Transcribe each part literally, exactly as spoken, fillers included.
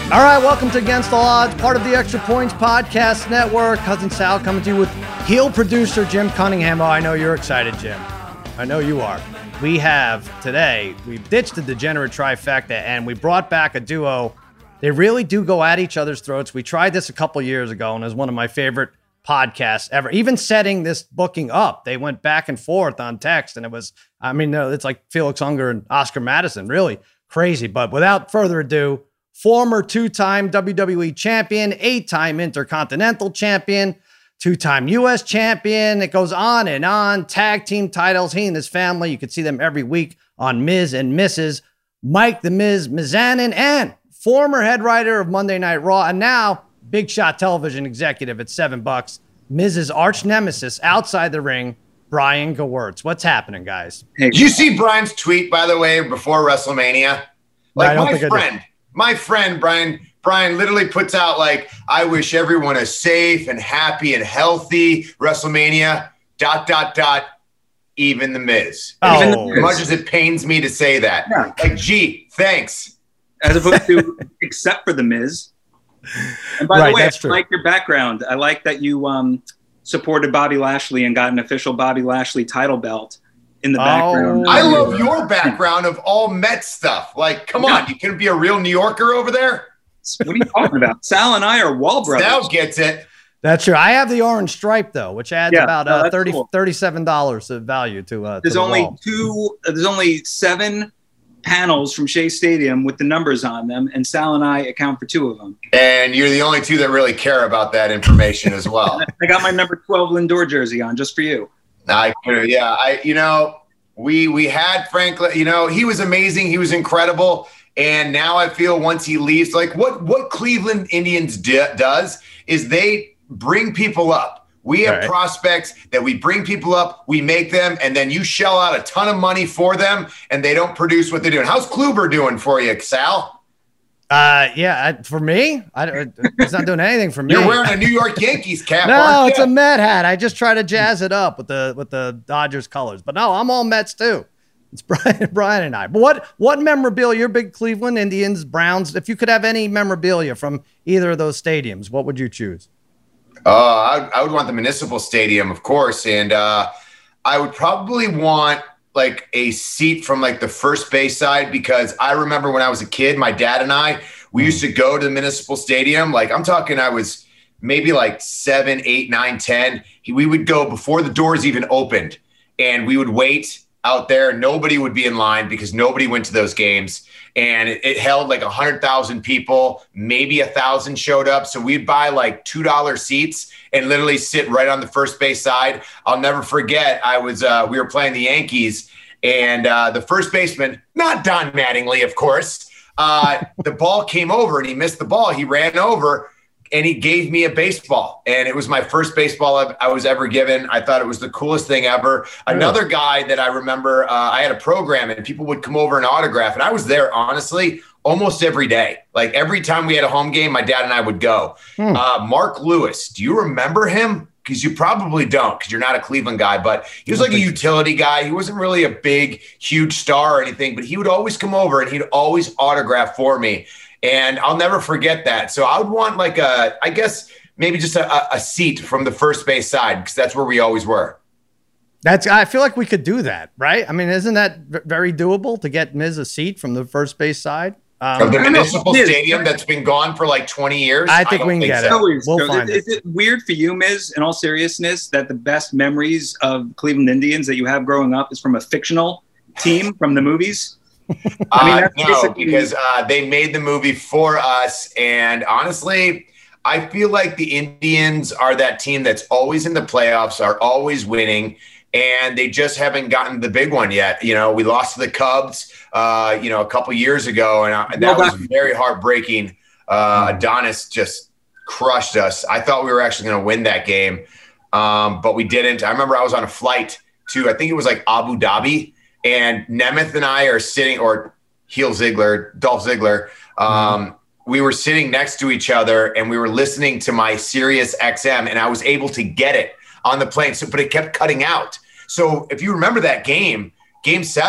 All right, welcome to Against All Odds, part of the Extra Points Podcast Network. Cousin Sal coming to you with heel producer Jim Cunningham. Oh, I know you're excited, Jim. I know you are. We have today, we ditched the degenerate trifecta, and we brought back a duo. They really do go at each other's throats. We tried this a couple years ago, and it was one of my favorite podcasts ever. Even setting this booking up, they went back and forth on text, and it was, I mean, it's like Felix Unger and Oscar Madison, really crazy. But without further ado, former two-time W W E champion, eight-time Intercontinental champion, two-time U S champion. It goes on and on. Tag team titles. He and his family. You can see them every week on Miz and Missus Mike the Miz Mizanin, and former head writer of Monday Night Raw, and now Big Shot Television executive at seven bucks. Miz's arch nemesis outside the ring, Brian Gewirtz. What's happening, guys? Hey, did you see Brian's tweet, by the way, before WrestleMania? Like, my friend. My friend, Brian, Brian literally puts out, like, I wish everyone a safe and happy and healthy WrestleMania, dot, dot, dot, even the Miz. Oh. Even the Miz. As much as it pains me to say that. Yeah. Like, gee, thanks. As opposed to except for the Miz. And by right, the way, I true. like your background. I like that you um, supported Bobby Lashley and got an official Bobby Lashley title belt in the Oh. background. I love your background of all Met stuff. Like, come Yeah. on, you couldn't be a real New Yorker over there? What are you talking about? Sal and I are Wall brothers. Sal gets it. That's true. I have the orange stripe, though, which adds Yeah, about no, uh, that's thirty, cool. thirty-seven dollars of value to uh, to There's the only wall. two. uh, There's only seven panels from Shea Stadium with the numbers on them, and Sal and I account for two of them. And you're the only two that really care about that information as well. I got my number twelve Lindor jersey on just for you. I, yeah, I, you know, we we had Franklin. You know, he was amazing. He was incredible. And now I feel once he leaves, like what what Cleveland Indians do, does is they bring people up. We have Right. prospects that we bring people up, we make them, and then you shell out a ton of money for them, and they don't produce what they're doing. How's Kluber doing for you, Sal? Uh, yeah, I, for me, I, it's not doing anything for me. You're wearing a New York Yankees cap. No, aren't it's you? a Met hat. I just try to jazz it up with the with the Dodgers colors. But no, I'm all Mets too. It's Brian, Brian and I. But what what memorabilia? You're big Cleveland Indians, Browns. If you could have any memorabilia from either of those stadiums, what would you choose? Uh, I, I would want the Municipal Stadium, of course, and uh, I would probably want like a seat from like the first base side, because I remember when I was a kid, my dad and I, we used to go to the Municipal Stadium. Like I'm talking, I was maybe like seven, eight, nine, ten. We would go before the doors even opened, and we would wait out there. Nobody would be in line because nobody went to those games. And it, it held like one hundred thousand people, maybe one thousand showed up. So we'd buy like two dollar seats and literally sit right on the first base side. I'll never forget, I was uh, we were playing the Yankees, and uh, the first baseman, not Don Mattingly, of course, uh, the ball came over and he missed the ball. He ran over and he gave me a baseball. And it was my first baseball I, I was ever given. I thought it was the coolest thing ever. Another guy that I remember, uh, I had a program and people would come over and autograph. And I was there, honestly, almost every day. Like every time we had a home game, my dad and I would go. Hmm. Uh, Mark Lewis, do you remember him? Because you probably don't, because you're not a Cleveland guy. But he was like a utility guy. He wasn't really a big, huge star or anything. But he would always come over and he'd always autograph for me. And I'll never forget that. So I would want like a, I guess maybe just a, a seat from the first base side, because that's where we always were. That's. I feel like we could do that, right? I mean, isn't that v- very doable to get Miz a seat from the first base side? Um, Of the Municipal Miz, Stadium that's been gone for like twenty years. I think don't we can get so. it. Always We'll goes. find is, is it weird for you, Miz, in all seriousness, that the best memories of Cleveland Indians that you have growing up is from a fictional team from the movies? I mean, Uh, that's no, basically- because uh, they made the movie for us. And honestly, I feel like the Indians are that team that's always in the playoffs, are always winning, and they just haven't gotten the big one yet. You know, we lost to the Cubs, uh, you know, a couple years ago, and, I, and that was very heartbreaking. Uh, Adonis just crushed us. I thought we were actually going to win that game, um, but we didn't. I remember I was on a flight to, I think it was like Abu Dhabi, and Nemeth and I are sitting, or Heel Ziggler, Dolph Ziggler, um, mm-hmm. we were sitting next to each other, and we were listening to my Sirius X M, and I was able to get it on the plane. So, but it kept cutting out. So if you remember that game, game seven,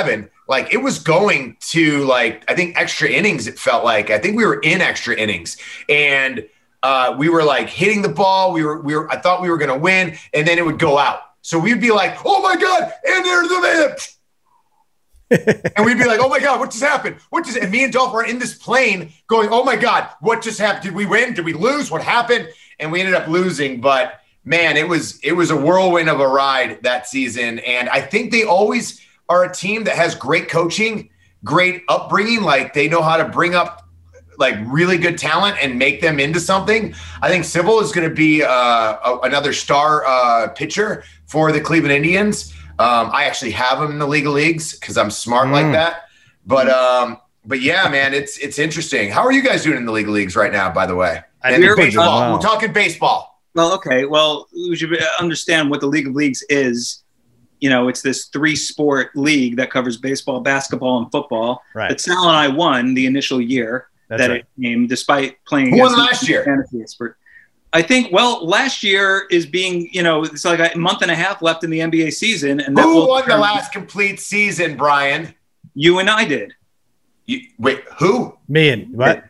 Like it was going to like, I think extra innings, it felt like. I think we were in extra innings and uh, we were like hitting the ball. We were, we were, I thought we were going to win and then it would go out. So we'd be like, oh my God, and there's the man. And we'd be like, oh my God, what just happened? What just, and me and Dolph were in this plane going, oh my God, what just happened? Did we win? Did we lose? What happened? And we ended up losing. But man, it was, it was a whirlwind of a ride that season. And I think they always are a team that has great coaching, great upbringing. Like they know how to bring up like really good talent and make them into something. I think Sybil is going to be uh, a, another star uh, pitcher for the Cleveland Indians. Um, I actually have him in the League of Leagues because I'm smart mm. like that. But um, but yeah, man, it's it's interesting. How are you guys doing in the League of Leagues right now, by the way? And we're, baseball. Wow. We're talking baseball. Well, okay. Well, we should understand what the League of Leagues is. You know, it's this three-sport league that covers baseball, basketball, and football. Right. But Sal and I won the initial year That's that right. it came, despite playing Who won against last the year? fantasy expert. I think, well, last year is being, you know, it's like a month and a half left in the N B A season. And that Who will won the determine- last complete season, Brian? You and I did. You, wait, who? Me and what?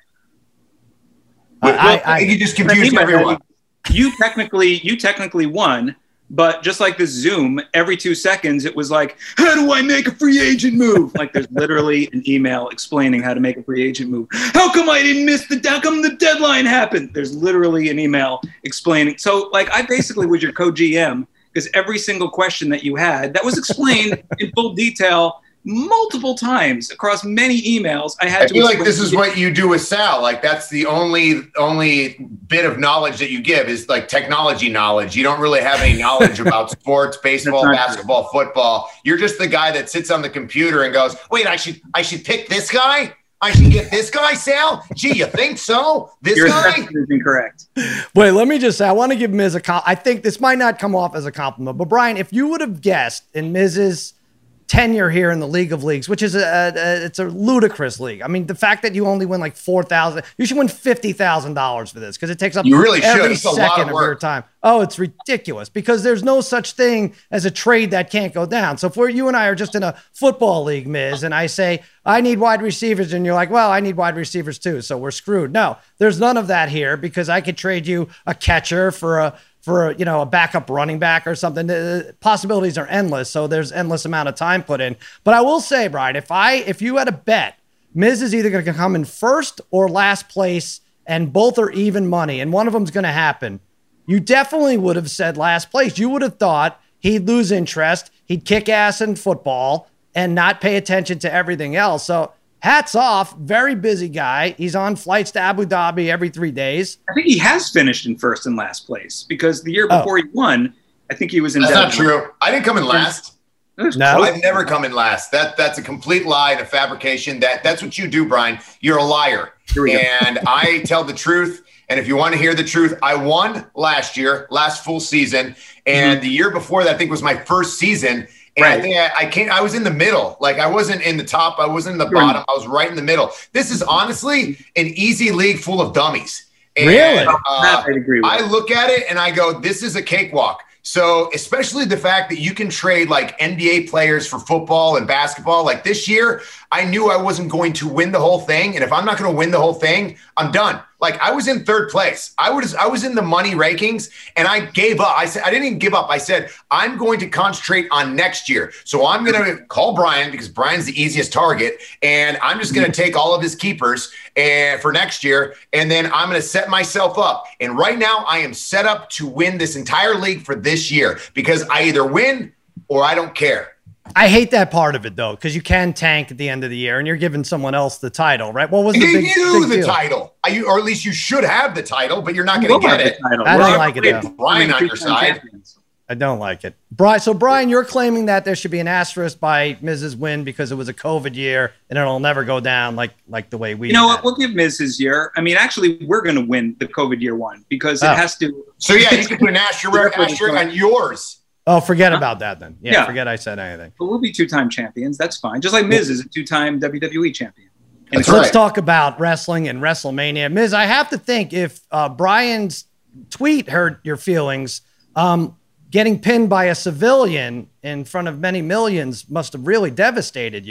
Wait, I- well, I- you just What I confused mean by that, everyone. You technically, you technically won, but just like this Zoom, every two seconds it was like, "How do I make a free agent move?" Like there's literally an email explaining how to make a free agent move. How come I didn't miss the? How come the deadline happened? There's literally an email explaining. So like I basically was your co-G M because every single question that you had that was explained in full detail multiple times across many emails. I had I to. feel like explain this to is you. what you do with Sal. Like that's the only only bit of knowledge that you give is like technology knowledge. You don't really have any knowledge about sports, baseball, That's not basketball, football. You're just the guy that sits on the computer and goes, "Wait, I should I should pick this guy. I should get this guy, Sal. Gee, you think so? This Your guy?" assessment is incorrect. Wait, let me just say, I want to give Miz a com- I think this might not come off as a compliment, but Brian, if you would have guessed in Miz's tenure here in the League of Leagues, which is a, a it's a ludicrous league. I mean, the fact that you only win like four thousand, you should win fifty thousand dollars for this because it takes up You really should. every It's a lot second of of work. your time. Oh, it's ridiculous because there's no such thing as a trade that can't go down. So if we're, you and I are just in a football league, Miz, and I say, I need wide receivers, and you're like, well, I need wide receivers too, so we're screwed. No, there's none of that here because I could trade you a catcher for a for a, you know, a backup running back or something. The possibilities are endless, so there's endless amount of time put in. But I will say, Brian, if I if you had a bet, Miz is either going to come in first or last place, and both are even money, and one of them's going to happen, you definitely would have said last place. You would have thought he'd lose interest, he'd kick ass in football, and not pay attention to everything else. So hats off, very busy guy. He's on flights to Abu Dhabi every three days. I think he has finished in first and last place because the year Oh. before he won, I think he was in. That's not Denver. true. I didn't come in last. No, I've never come in last. That that's a complete lie and a fabrication. That that's what you do, Brian. You're a liar. Here we go. And I tell the truth. And if you want to hear the truth, I won last year, last full season, and Mhm. the year before that, I think was my first season. And I Right. think I, I can't. I was in the middle. Like I wasn't in the top. I wasn't in the You're in- bottom. I was right in the middle. This is honestly an easy league full of dummies. And, Really? uh, That I'd agree with. I look at it and I go, this is a cakewalk. So especially the fact that you can trade like N B A players for football and basketball. Like this year, I knew I wasn't going to win the whole thing. And if I'm not going to win the whole thing, I'm done. Like I was in third place. I was I was in the money rankings and I gave up. I said I didn't even give up. I said I'm going to concentrate on next year. So I'm going to call Brian because Brian's the easiest target, and I'm just going to take all of his keepers and for next year, and then I'm going to set myself up. And right now I am set up to win this entire league for this year because I either win or I don't care. I hate that part of it though, because you can tank at the end of the year, and you're giving someone else the title, right? What was I the gave big, you big the deal? title, I, or at least you should have the title, but you're not going We'll to get have it. the title. I We're don't like it, already though. Brian on your two-time side. champions. I don't like it. Brian, so Brian, you're claiming that there should be an asterisk by Missus Win because it was a COVID year and it'll never go down like like the way we You know had. what? We'll give Miz his year. I mean, actually, we're going to win the COVID year one because it Oh. has to. So yeah, you can put an asterisk, asterisk on yours. Oh, forget about that then. Yeah, Yeah. forget I said anything. But we'll be two-time champions. That's fine. Just like Miz is a two-time W W E champion. That's So let's right. talk about wrestling and WrestleMania. Miz, I have to think if uh, Brian's tweet hurt your feelings, um, getting pinned by a civilian in front of many millions must have really devastated you.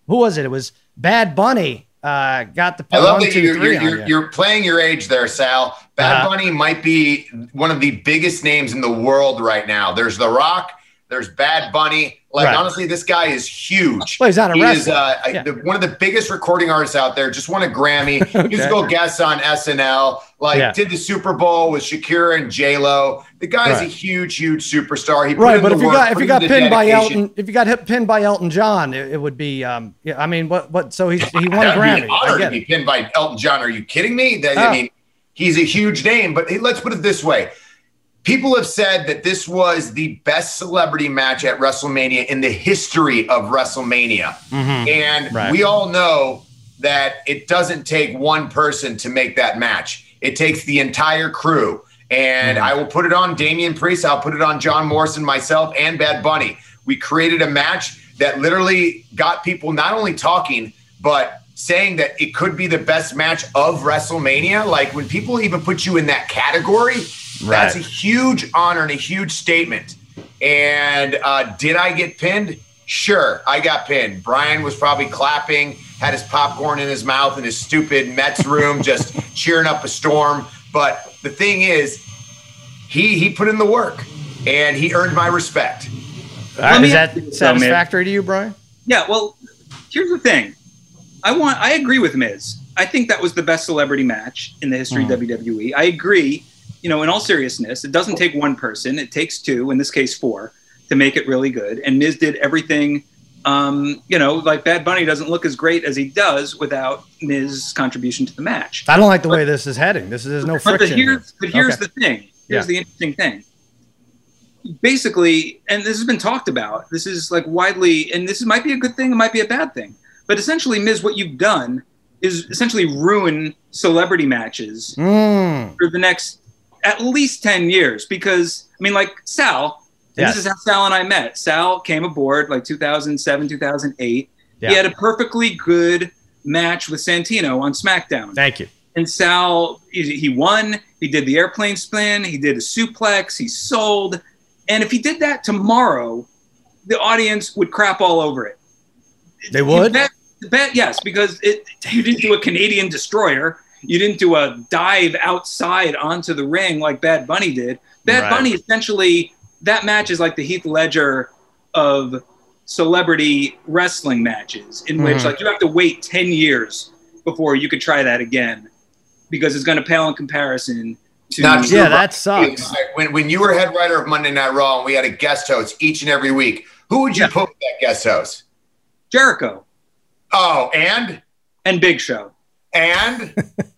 who was it? It was Bad Bunny. Uh, got the I love one, that two, you're, three you're, on you're, you. you're playing your age there, Sal. Bad Uh-huh. Bunny might be one of the biggest names in the world right now. There's The Rock. There's Bad Bunny. Like, Right. honestly, this guy is huge. Well, he's not a he wrestler. is uh, Yeah. the, one of the biggest recording artists out there. Just won a Grammy. Musical guest on S N L. Like, Yeah. did the Super Bowl with Shakira and J Lo. The guy's Right. a huge, huge superstar. He put Right, in but the if you work, got if put you in got the pinned by dedication. Elton, if you got hit, pinned by Elton John, it, it would be. Um, yeah, I mean, what what? So he he won a That'd be Grammy. an I honor to get be it. pinned by Elton John. Are you kidding me? That, Oh. I mean, he's a huge name. But hey, let's put it this way. People have said that this was the best celebrity match at WrestleMania in the history of WrestleMania. Mhm. And Right. we all know that it doesn't take one person to make that match. It takes the entire crew. And Mhm. I will put it on Damian Priest. I'll put it on John Morrison, myself, and Bad Bunny. We created a match that literally got people not only talking, but saying that it could be the best match of WrestleMania. Like, when people even put you in that category, that's a Right. huge honor and a huge statement. And uh, did I get pinned? Sure, I got pinned. Brian was probably clapping, had his popcorn in his mouth in his stupid Mets room, just cheering up a storm. But the thing is, he he put in the work, and he earned my respect. Uh, me is ask that you, satisfactory to you, Brian? Yeah, well, here's the thing. I want. I agree with Miz. I think that was the best celebrity match in the history Mm. of W W E. I agree. You know, in all seriousness, it doesn't take one person. It takes two, in this case four, to make it really good. And Miz did everything. Um, you know, like Bad Bunny doesn't look as great as he does without Miz's contribution to the match. I don't like the way this is heading. This is there's no But, the, friction. here. here's, but here's Okay. the thing. Here's Yeah. the interesting thing. Basically, and this has been talked about, this is like widely, and this might be a good thing, it might be a bad thing. But essentially, Miz, what you've done is essentially ruin celebrity matches Mm. for the next at least ten years. Because, I mean, like Sal, and Yes. this is how Sal and I met. Sal came aboard like two thousand seven, two thousand eight. Yeah. He had a perfectly good match with Santino on SmackDown. Thank you. And Sal, he, he won. He did the airplane spin. He did a suplex. He sold. And if he did that tomorrow, the audience would crap all over it. They would? Bet, bet yes, because it, you didn't do a Canadian destroyer. You didn't do a dive outside onto the ring like Bad Bunny did. Bad Right. Bunny, essentially, that match is like the Heath Ledger of celebrity wrestling matches, in which Mhm. like you have to wait ten years before you could try that again, because it's going to pale in comparison to Not true. Yeah, that sucks. When when you were head writer of Monday Night Raw and we had a guest host each and every week, who would you Yeah. put with that guest host? Jericho Oh, and and Big Show. and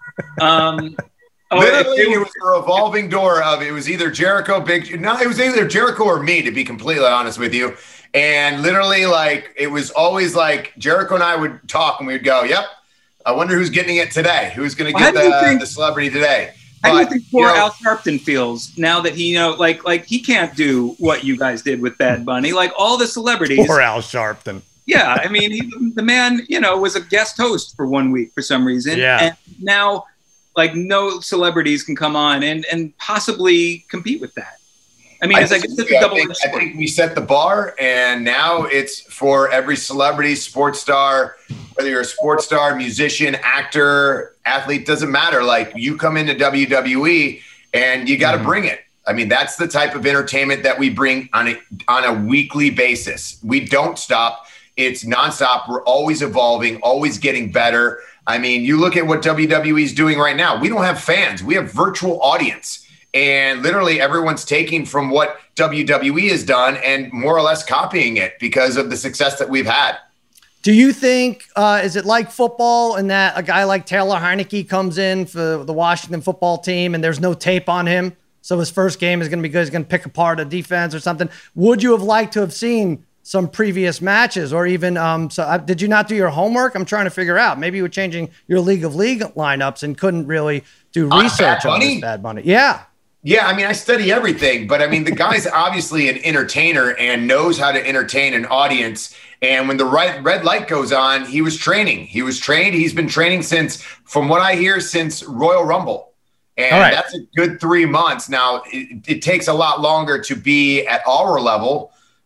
Um, oh, if literally, they it were- was a revolving door of it was either Jericho, Big. No, it was either Jericho or me, to be completely honest with you. And literally, like, it was always like Jericho and I would talk, and we'd go, "Yep, I wonder who's getting it today. Who's going to Well, get how do you the, think- the celebrity today?" How do you But, think poor you know, Al Sharpton feels now that he, you know, like, like he can't do what you guys did with Bad Bunny? Like all the celebrities. Poor Al Sharpton. Yeah, I mean, he, the man, you know, was a guest host for one week for some reason. Yeah. And now, like, no celebrities can come on and and possibly compete with that. I mean, I, it's like it's disagree. a I double think, edged I sword. think we set the bar, and now it's for every celebrity, sports star, whether you're a sports star, musician, actor, athlete, doesn't matter. Like, you come into W W E and you got to Mhm. bring it. I mean, that's the type of entertainment that we bring on a on a weekly basis. We don't stop. It's nonstop. We're always evolving, always getting better. I mean, you look at what W W E is doing right now. We don't have fans. We have virtual audience. And literally everyone's taking from what W W E has done and more or less copying it because of the success that we've had. Do you think, uh, is it like football in that a guy like Taylor Heineke comes in for the Washington football team and there's no tape on him? So his first game is going to be good. He's going to pick apart a defense or something. Would you have liked to have seen some previous matches or even, um, so uh, did you not do your homework? I'm trying to figure out. Maybe you were changing your League of League lineups and couldn't really do On research Bad on Bunny? this Bad Bunny. Yeah. Yeah, I mean, I study everything, but I mean, the guy's obviously an entertainer and knows how to entertain an audience. And when the right red light goes on, he was training. He was trained. He's been training since, from what I hear, since Royal Rumble. And All right. that's a good three months. Now, it, it takes a lot longer to be at our level,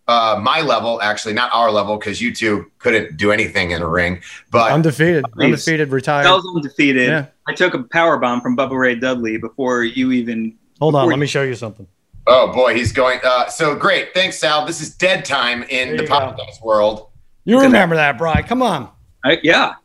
uh, my level, actually, not our level, because you two couldn't do anything in a ring. But undefeated, please. undefeated, retired. Sal's undefeated. Yeah. I took a power bomb from Bubba Ray Dudley before you even. Hold on, before let you, me show you something. Oh boy, he's going. Uh, so great, thanks, Sal. This is dead time in There the you go. podcast world. You remember that, Brian? Come on, I, yeah.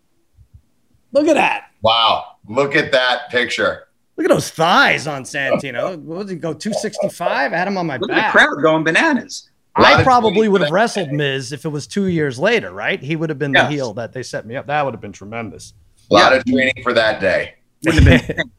look at that. Wow, look at that picture. Look at those thighs on Santino. What did he go, two sixty-five? I had him on my Look back. at the crowd going bananas. A lot I of probably tweets would have that wrestled day. Miz if it was two years later, right? He would have been the Yes. heel that they set me up. That would have been tremendous. A lot Yeah. of training for that day. Wouldn't have been.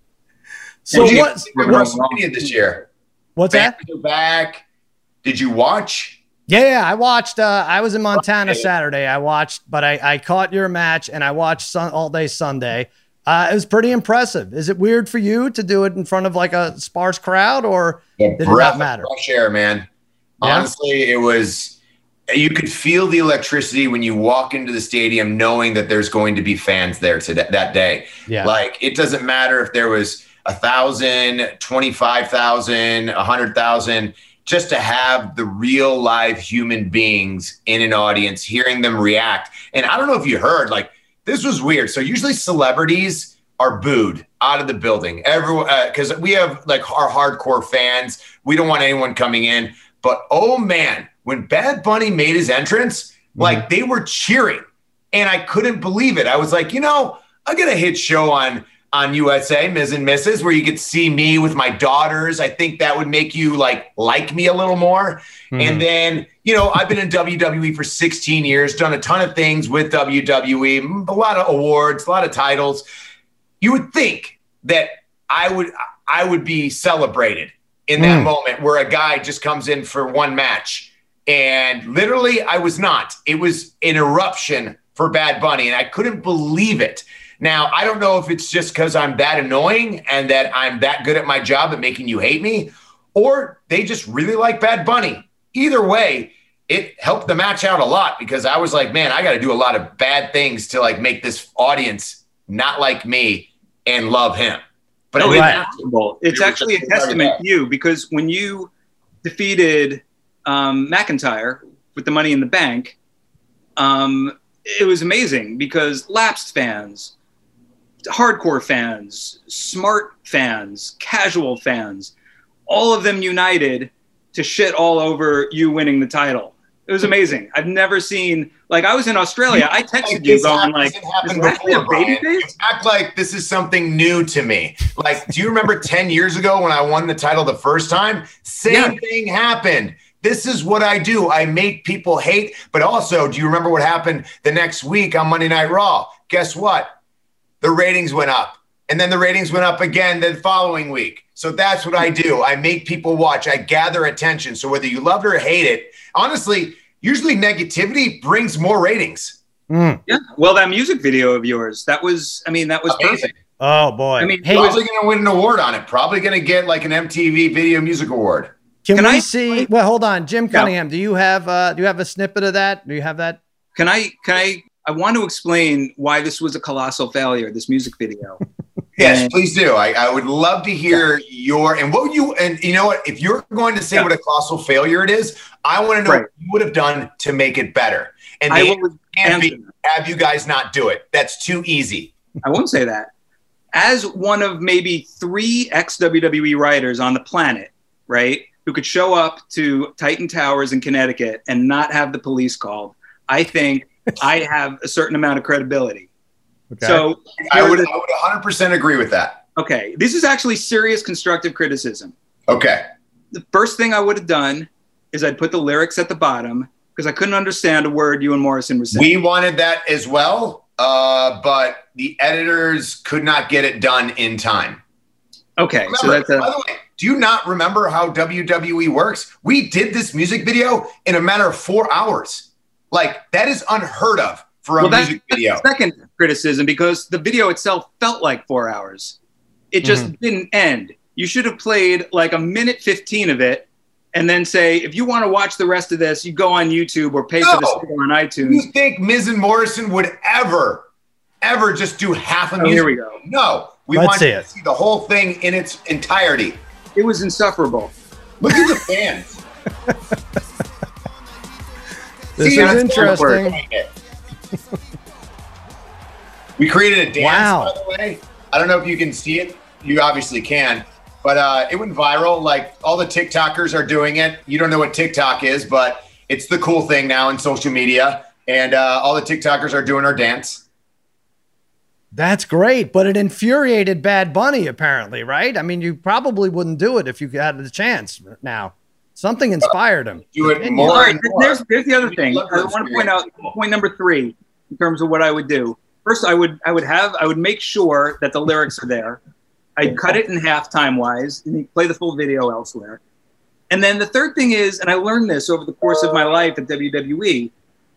So What'd you what's, think of what's, WrestleMania this year? what's that? Fans are back. Did you watch? Yeah, yeah, I watched. Uh, I was in Montana Okay. Saturday. I watched, but I, I caught your match and I watched sun, all day Sunday. Uh, it was pretty impressive. Is it weird for you to do it in front of like a sparse crowd, or The did it breath not matter? of fresh air, man. Yeah? Honestly, it was. You could feel the electricity when you walk into the stadium, knowing that there's going to be fans there today, that day. Yeah, Like, it doesn't matter if there was a thousand, twenty-five thousand, a hundred thousand. Just to have the real live human beings in an audience, hearing them react. And I don't know if you heard, like, this was weird. So usually celebrities are booed out of the building. Everyone, because uh, we have like our hardcore fans. We don't want anyone coming in. But oh man, when Bad Bunny made his entrance, Mm-hmm. like they were cheering, and I couldn't believe it. I was like, you know, I got a hit show on on U S A, Miz and Missus, where you could see me with my daughters. I think that would make you like like me a little more. Mhm. And then, you know, I've been in W W E for sixteen years, done a ton of things with W W E, a lot of awards, a lot of titles. You would think that I would I would be celebrated in that Mm. moment where a guy just comes in for one match. And literally, I was not. It was an eruption for Bad Bunny, and I couldn't believe it. Now, I don't know if it's just because I'm that annoying and that I'm that good at my job at making you hate me, or they just really like Bad Bunny. Either way, it helped the match out a lot because I was like, man, I got to do a lot of bad things to like make this audience not like me and love him. But No, I it's didn't Right. have to. admirable. It's It was actually a just very testament bad. to you, because when you defeated um, McIntyre with the Money in the Bank, um, it was amazing because lapsed fans, hardcore fans, smart fans, casual fans, all of them united to shit all over you winning the title. It was amazing. I've never seen, like, I was in Australia. I texted you This going happened- like, this happened is Lashley a before, Brian. babyface? You act like this is something new to me. Like, do you remember ten years ago when I won the title the first time? Same Yeah. thing happened. This is what I do. I make people hate. But also, do you remember what happened the next week on Monday Night Raw? Guess what? The ratings went up. And then the ratings went up again the following week. So that's what I do. I make people watch. I gather attention. So whether you love it or hate it, honestly, usually negativity brings more ratings. Mm. Yeah. Well, that music video of yours, that was, I mean, that was Amazing. perfect. Oh boy. I mean, hey, Probably going to win an award on it. Probably going to get like an M T V Video Music Award. can, can we I- see? Well, hold on, Jim Cunningham. Do you have uh, do you have a snippet of that? Do you have that? Can I, can I, I want to explain why this was a colossal failure, this music video. Yes, And- please do. I, I would love to hear your and what you and you know what, if you're going to say Yeah. what a colossal failure it is, I want to know Right. what you would have done to make it better. And I the will answer can't be answer. have you guys not do it. That's too easy. I won't say that. As one of maybe three ex-W W E writers on the planet, right, who could show up to Titan Towers in Connecticut and not have the police called, I think I have a certain amount of credibility. Okay. So, I would, here I would one hundred percent agree with that. okay, this is actually serious constructive criticism. Okay. The first thing I would have done is I'd put the lyrics at the bottom because I couldn't understand a word you and Morrison were saying. We wanted that as well, uh, but the editors could not get it done in time. okay, Remember, so that's a, by the way, do you not remember how W W E works? We did this music video in a matter of four hours. Like, that is unheard of for a well, that's music video. the second criticism because the video itself felt like four hours. It just Mm-hmm. didn't end. You should have played like a minute fifteen of it and then say, if you want to watch the rest of this, you go on YouTube or pay for the No. single on Do iTunes. you think Miz and Morrison would ever, ever just do half a Oh, music here we go. No. We Let's want see to it. see the whole thing in its entirety. It was insufferable. Look at the fans. This See, is that's interesting. We created a dance, Wow. by the way. I don't know if you can see it. You obviously can. But uh, it went viral. Like, all the TikTokers are doing it. You don't know what TikTok is, but it's the cool thing now in social media. And uh, all the TikTokers are doing our dance. That's great, but it infuriated Bad Bunny, apparently, right? I mean, you probably wouldn't do it if you had the chance now. Something inspired him. Do it All more right, and more. there's, there's the other thing. I want to point out point number three in terms of what I would do. First, I would I would have I would make sure that the lyrics are there. I'd cut it in half time wise and play the full video elsewhere. And then the third thing is, and I learned this over the course of my life at W W E,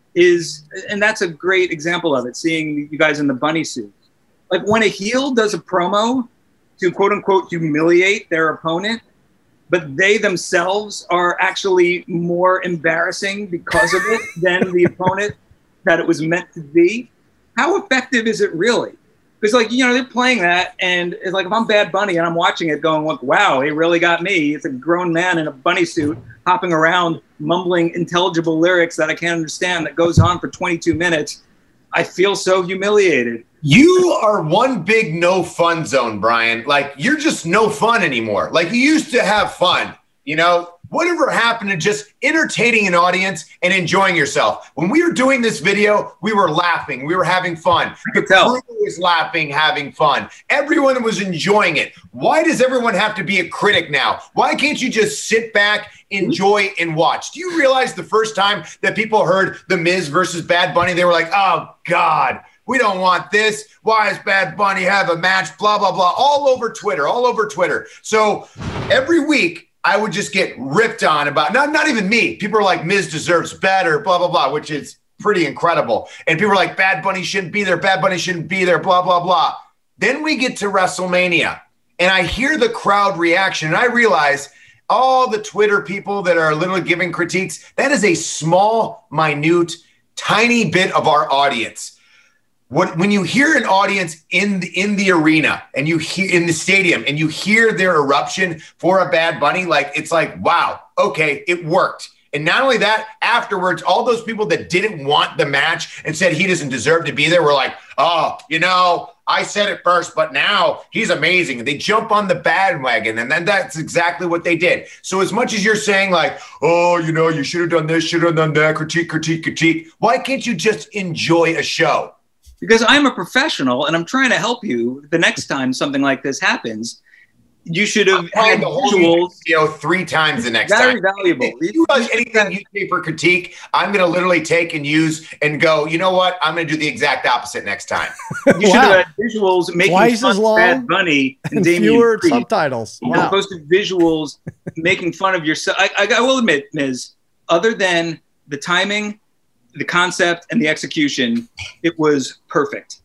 is, and that's a great example of it, seeing you guys in the bunny suits. Like, when a heel does a promo to quote unquote humiliate their opponent, but they themselves are actually more embarrassing because of it than the opponent that it was meant to be, how effective is it really? Because, like, you know, they're playing that, and it's like, if I'm Bad Bunny and I'm watching it going, like, wow, he really got me. It's a grown man in a bunny suit hopping around, mumbling intelligible lyrics that I can't understand that goes on for twenty-two minutes. I feel so humiliated. You are one big no fun zone, Brian. Like, you're just no fun anymore. Like, you used to have fun, you know? Whatever happened to just entertaining an audience and enjoying yourself? When we were doing this video, we were laughing. We were having fun. The crew was laughing, having fun. Everyone was enjoying it. Why does everyone have to be a critic now? Why can't you just sit back, enjoy, and watch? Do you realize the first time that people heard The Miz versus Bad Bunny, they were like, oh, God, we don't want this. Why does Bad Bunny have a match? Blah, blah, blah. All over Twitter, all over Twitter. So every week, I would just get ripped on about, not, not even me. People are like, Miz deserves better, blah, blah, blah, which is pretty incredible. And people are like, Bad Bunny shouldn't be there. Bad Bunny shouldn't be there, blah, blah, blah. Then we get to WrestleMania, and I hear the crowd reaction, and I realize all the Twitter people that are literally giving critiques, that is a small, minute, tiny bit of our audience. What, when you hear an audience in the, in the arena and you hear in the stadium and you hear their eruption for a Bad Bunny, like, it's like, wow, okay, it worked. And not only that, afterwards, all those people that didn't want the match and said he doesn't deserve to be there were like, oh, you know, I said it first, but now he's amazing. And they jump on the bandwagon, and then that's exactly what they did. So as much as you're saying, like, oh, you know, you should have done this, should have done that, critique, critique, critique, why can't you just enjoy a show? Because I'm a professional and I'm trying to help you. The next time something like this happens, you should have had the whole visuals. Video three times the next Very time. valuable. If you realize anything you say for critique, I'm going to literally take and use and go, you know what? I'm going to do the exact opposite next time. You should have had visuals making Twice fun as of long Bad Bunny and, and Damian fewer Priest. subtitles. You Wow. posted visuals making fun of yourself. I, I, I will admit, Miz, other than the timing, the concept, and the execution, it was perfect.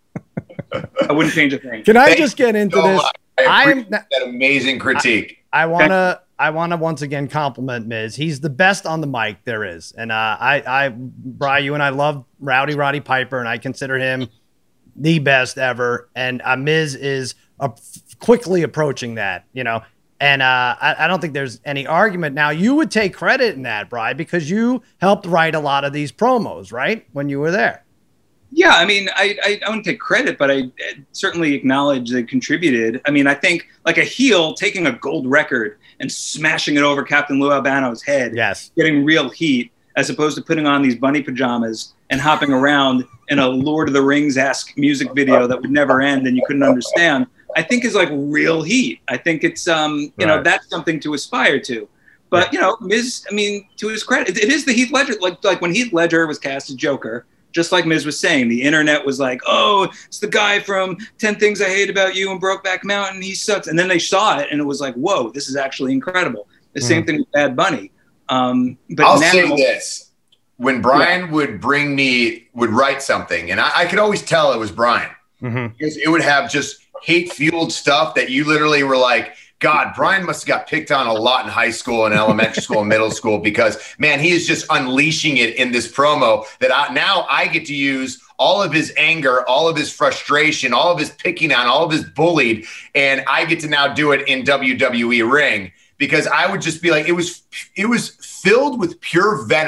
I wouldn't change a thing. Can I Thank just get into so this? much. I I'm appreciate that amazing critique. I want to I want to once again compliment Miz. He's the best on the mic there is. And uh, I, I, Bri, you and I love Rowdy Roddy Piper, and I consider him the best ever. And uh, Miz is uh, quickly approaching that, you know. And uh, I, I don't think there's any argument. Now, you would take credit in that, Bri, because you helped write a lot of these promos, right, when you were there. Yeah, I mean, I, I, I wouldn't take credit, but I certainly acknowledge they contributed. I mean, I think like a heel taking a gold record and smashing it over Captain Lou Albano's head, Yes. getting real heat, as opposed to putting on these bunny pajamas and hopping around in a Lord of the Rings-esque music video that would never end and you couldn't understand, I think is like real heat. I think it's, um, you know, Right. that's something to aspire to. But, you know, Miz, I mean, to his credit, it, it is the Heath Ledger, like, like when Heath Ledger was cast as Joker, just like Miz was saying, the internet was like, oh, it's the guy from ten Things I Hate About You and Brokeback Mountain. He sucks. And then they saw it and it was like, whoa, this is actually incredible. The same thing with Bad Bunny. Um, but I'll now, say this. When Brian yeah. would bring me, would write something, and I, I could always tell it was Brian. Mm-hmm. Because it would have just hate-fueled stuff that you literally were like, God, Brian must have got picked on a lot in high school and elementary school and middle school because, man, he is just unleashing it in this promo that I, now I get to use all of his anger, all of his frustration, all of his picking on, all of his bullied, and I get to now do it in W W E ring because I would just be like, it was, it was filled with pure venom.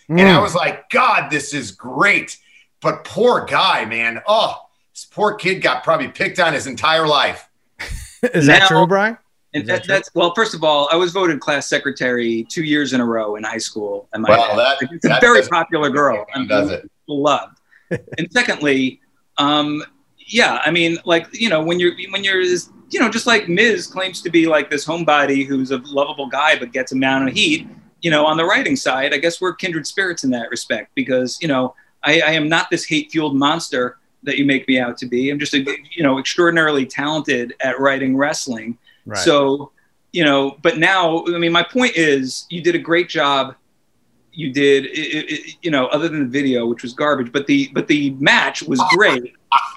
Mm. And I was like, God, this is great. But poor guy, man. Oh, this poor kid got probably picked on his entire life. Is that now, true, Brian? And that, that that's well. First of all, I was voted class secretary two years in a row in high school. And my well, that, it's a that very popular girl. I'm does it loved. And secondly, um, yeah, I mean, like you know, when you're when you're you know, just like Miz claims to be like this homebody who's a lovable guy but gets a mountain of heat. You know, on the writing side, I guess we're kindred spirits in that respect because you know, I, I am not this hate-fueled monster that you make me out to be. I'm just a you know extraordinarily talented at writing wrestling. Right. So, you know, but now, I mean, my point is you did a great job. You did, it, it, you know, other than the video, which was garbage, but the, but the match was great.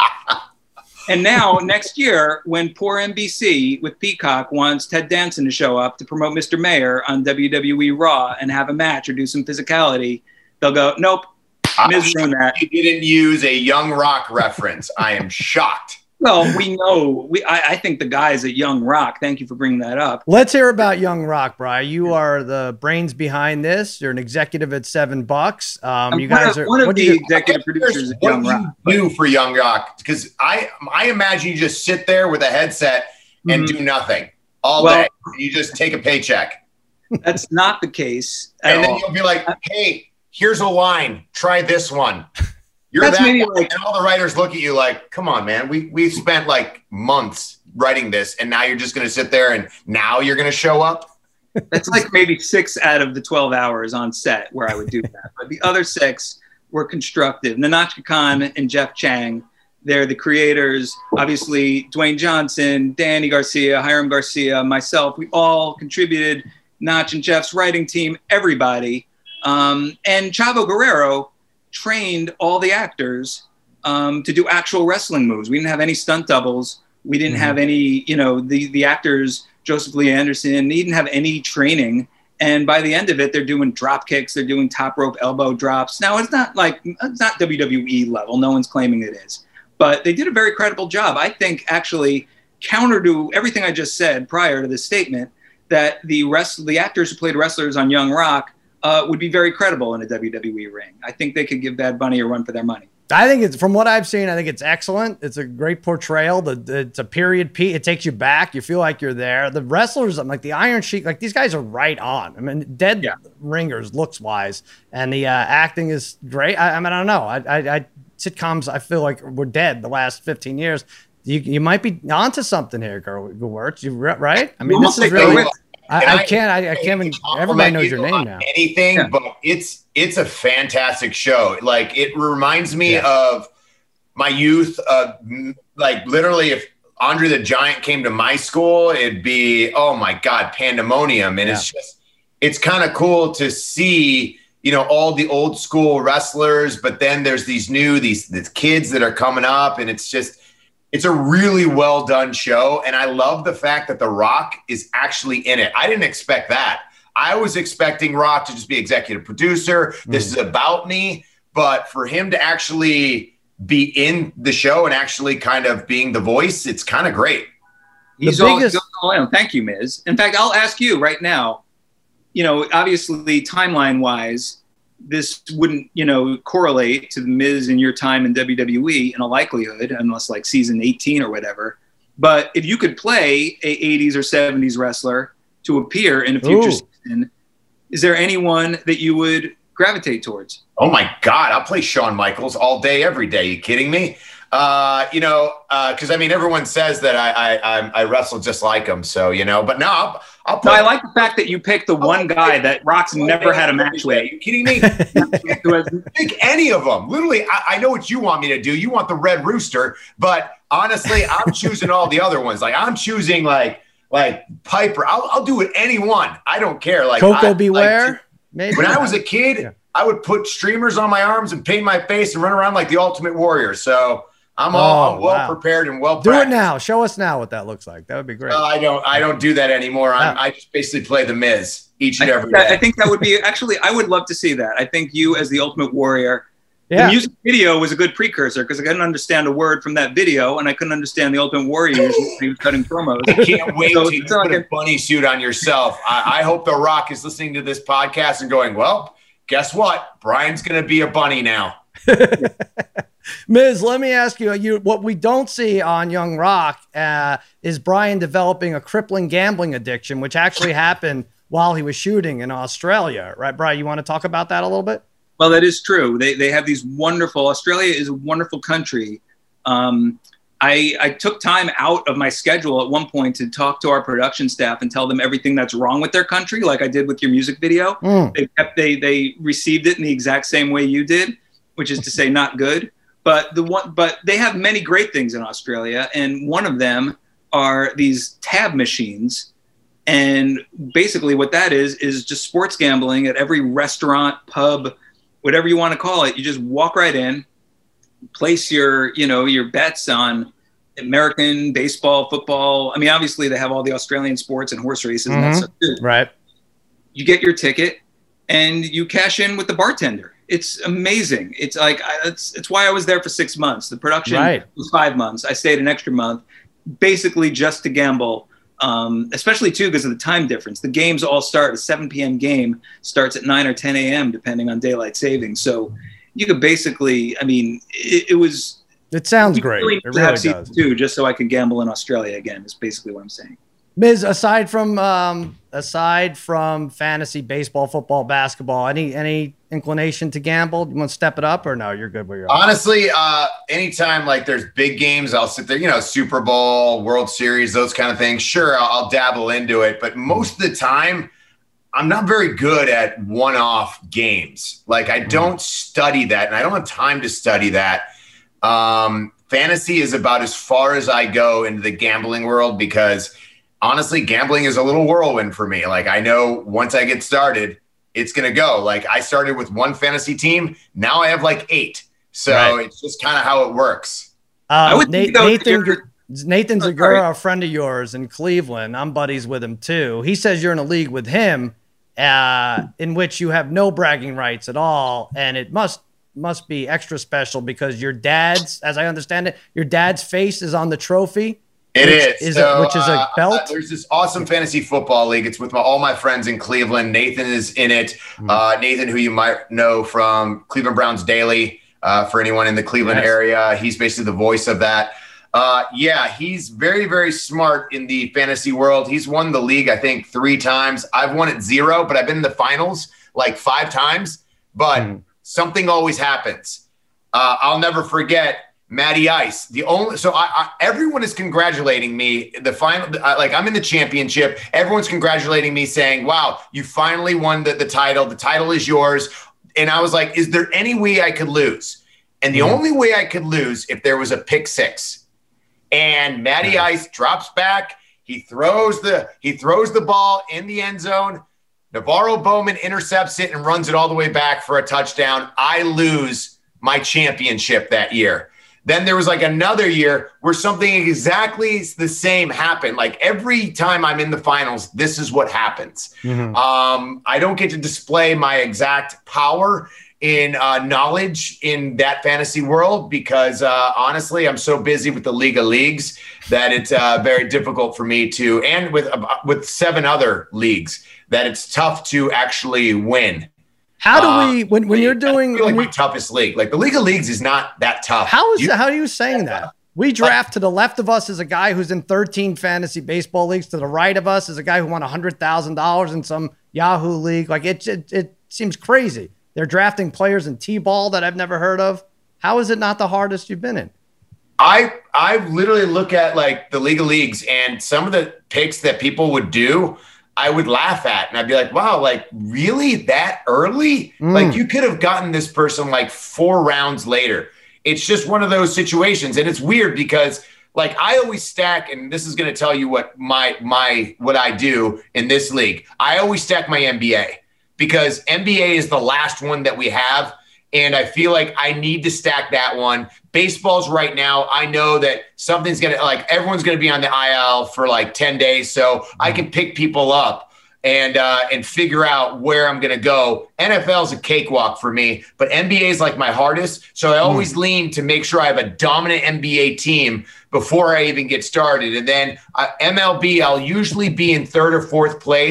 And now next year, when poor N B C with Peacock wants Ted Danson to show up to promote Mister Mayor on W W E Raw and have a match or do some physicality, they'll go, nope, Miz ruined that. You didn't use a Young Rock reference. I am shocked. Well, we know. We I, I think the guys at Young Rock. Thank you for bringing that up. Let's hear about Young Rock, Brian. You are the brains behind this. You're an executive at Seven Bucks. Um, you guys are are one of the executive producers at Young Rock. What do you do for Young Rock? Because I I imagine you just sit there with a headset and mm-hmm. do nothing all well, day. You just take a paycheck. That's not the case. And then you'll be like, "Hey, here's a line. Try this one." You're That's that maybe one, like, and all the writers look at you like, come on, man. We we spent like months writing this, and now you're just going to sit there, and now you're going to show up. That's like maybe six out of the twelve hours on set where I would do that. But the other six were constructive. Nahnatchka Khan and Jeff Chang, they're the creators. Obviously, Dwayne Johnson, Danny Garcia, Hiram Garcia, myself, we all contributed. Notch and Jeff's writing team, everybody. Um, and Chavo Guerrero trained all the actors um, to do actual wrestling moves. We didn't have any stunt doubles. We didn't mm-hmm. have any, you know, the, the actors, Joseph Lee Anderson, they didn't have any training. And by the end of it, they're doing drop kicks. They're doing top rope elbow drops. Now, it's not like, it's not W W E level. No one's claiming it is. But they did a very credible job. I think actually counter to everything I just said prior to this statement, that the rest, the actors who played wrestlers on Young Rock Uh, would be very credible in a W W E ring. I think they could give Bad Bunny a run for their money. I think it's, from what I've seen, I think it's excellent. It's a great portrayal. The, the It's a period piece. It takes you back. You feel like you're there. The wrestlers, I'm like the Iron Sheik, like these guys are right on. I mean, dead yeah. ringers looks wise. And the uh, acting is great. I, I mean, I don't know. I, I, I sitcoms, I feel like we're dead the last fifteen years. You, you might be onto something here, Gewurz. You right? I mean, you this is really... I, I, I can't. I, I can't even. Everybody knows your name now. Anything, yeah. but it's it's a fantastic show. Like it reminds me yeah. of my youth. Uh, like literally, if Andre the Giant came to my school, it'd be oh my god, pandemonium. And yeah. it's just it's kind of cool to see you know all the old school wrestlers, but then there's these new these these kids that are coming up, and it's just. It's a really well done show, and I love the fact that The Rock is actually in it. I didn't expect that. I was expecting Rock to just be executive producer. This mm. is about me, but for him to actually be in the show and actually kind of being the voice, it's kind of great. He's the biggest- all, all Thank you, Miz. In fact, I'll ask you right now, you know, obviously timeline-wise, this wouldn't, you know, correlate to the Miz in your time in W W E in a likelihood, unless like season eighteen or whatever. But if you could play a eighties or seventies wrestler to appear in a future Ooh. season, is there anyone that you would gravitate towards? Oh my God, I'll play Shawn Michaels all day, every day. You kidding me? Uh, you know, because uh, I mean, everyone says that I, I I I wrestle just like him. So you know, but no, I'll, I'll play. No, I like the fact that you picked the one guy that Rock's never had a match with. Are you kidding me? Pick any of them. Literally, I, I know what you want me to do. You want the Red Rooster, but honestly, I'm choosing all the other ones. Like I'm choosing like like Piper. I'll I'll do it any one. I don't care. Like Coco I, Beware. Like, maybe when I was a kid, yeah. I would put streamers on my arms and paint my face and run around like the Ultimate Warrior. So. I'm all oh, I'm well wow. prepared and well do practiced. it now. Show us now what that looks like. That would be great. Uh, I don't I don't do that anymore. I'm, I just basically play the Miz each and I every that, day. I think that would be actually I would love to see that. I think you as the Ultimate Warrior. Yeah. The music video was a good precursor because I couldn't understand a word from that video and I couldn't understand the Ultimate Warrior when he was cutting promos. I can't wait so, to you put like a bunny suit on yourself. I, I hope The Rock is listening to this podcast and going, well, guess what? Brian's going to be a bunny now. Miz, let me ask you, you what we don't see on Young Rock uh, is Brian developing a crippling gambling addiction, which actually happened while he was shooting in Australia. Right, Brian? You want to talk about that a little bit? Well, that is true. They they have these wonderful, Australia is a wonderful country. Um, I, I took time out of my schedule at one point to talk to our production staff and tell them everything that's wrong with their country, like I did with your music video. Mm. They kept, they they received it in the exact same way you did, which is to say not good. But the one, but they have many great things in Australia, and one of them are these tab machines. And basically, what that is is just sports gambling at every restaurant, pub, whatever you want to call it. You just walk right in, place your, you know, your bets on American baseball, football. I mean, obviously, they have all the Australian sports and horse races mm-hmm. and that stuff too. Right. You get your ticket, and you cash in with the bartender. It's amazing. It's like, it's, it's why I was there for six months. The production right. was five months. I stayed an extra month, basically just to gamble, um, especially too, because of the time difference. The games all start, a seven p.m. game starts at nine or ten a.m. depending on daylight savings. So you could basically, I mean, it, it was. It sounds great. Really it really have does. Too, just so I could gamble in Australia again, is basically what I'm saying. Miz, aside from um, aside from fantasy baseball, football, basketball, any any inclination to gamble? You want to step it up, or no? You're good where you're at? Honestly, uh, anytime like there's big games, I'll sit there. You know, Super Bowl, World Series, those kind of things. Sure, I'll, I'll dabble into it, but most of the time, I'm not very good at one-off games. Like I don't study that, and I don't have time to study that. Um, fantasy is about as far as I go into the gambling world because. Honestly, gambling is a little whirlwind for me. Like I know once I get started, it's going to go. Like I started with one fantasy team. Now I have like eight. So right. it's just kind of how it works. Um, I Nate, Nathan, Nathan Zagura, a friend of yours in Cleveland, I'm buddies with him too. He says you're in a league with him uh, in which you have no bragging rights at all. And it must must be extra special because your dad's, as I understand it, your dad's face is on the trophy. It which is, is so, a, which is a belt. Uh, there's this awesome fantasy football league. It's with my, all my friends in Cleveland. Nathan is in it. Mm-hmm. Uh, Nathan, who you might know from Cleveland Browns Daily, uh, for anyone in the Cleveland yes. area, he's basically the voice of that. Uh, yeah, he's very, very smart in the fantasy world. He's won the league, I think, three times. I've won it zero, but I've been in the finals like five times. But mm-hmm. something always happens. Uh, I'll never forget. Matty Ice, the only so I, I everyone is congratulating me. The final, like I'm in the championship. Everyone's congratulating me, saying, "Wow, you finally won the, the title. The title is yours." And I was like, "Is there any way I could lose?" And the mm. only way I could lose if there was a pick six. And Matty mm. Ice drops back. He throws the he throws the ball in the end zone. Navarro Bowman intercepts it and runs it all the way back for a touchdown. I lose my championship that year. Then there was like another year where something exactly the same happened. Like every time I'm in the finals, this is what happens. Mm-hmm. Um, I don't get to display my exact power in uh, knowledge in that fantasy world because uh, honestly, I'm so busy with the League of Leagues that it's uh, very difficult for me to, and with uh, with seven other leagues, that it's tough to actually win. How do we, when, when you're doing like my toughest league, like the League of Leagues is not that tough. How is you, that, how are you saying that? We draft to the left of us is a guy who's in thirteen fantasy baseball leagues. To the right of us is a guy who won one hundred thousand dollars in some Yahoo league. Like it, it, it seems crazy. They're drafting players in T-ball that I've never heard of. How is it not the hardest you've been in? I, I literally look at like the League of Leagues and some of the picks that people would do, I would laugh at, and I'd be like, wow, like really that early? Mm. Like you could have gotten this person like four rounds later. It's just one of those situations. And it's weird because like I always stack, and this is going to tell you what my, my, what I do in this league. I always stack my N B A because N B A is the last one that we have. And I feel like I need to stack that one. Baseball's right now. I know that something's going to, like, everyone's going to be on the I L for like ten days. So mm-hmm. I can pick people up and uh, and figure out where I'm going to go. N F L is a cakewalk for me, but N B A is like my hardest. So I always mm-hmm. lean to make sure I have a dominant N B A team before I even get started. And then uh, M L B, I'll usually be in third or fourth place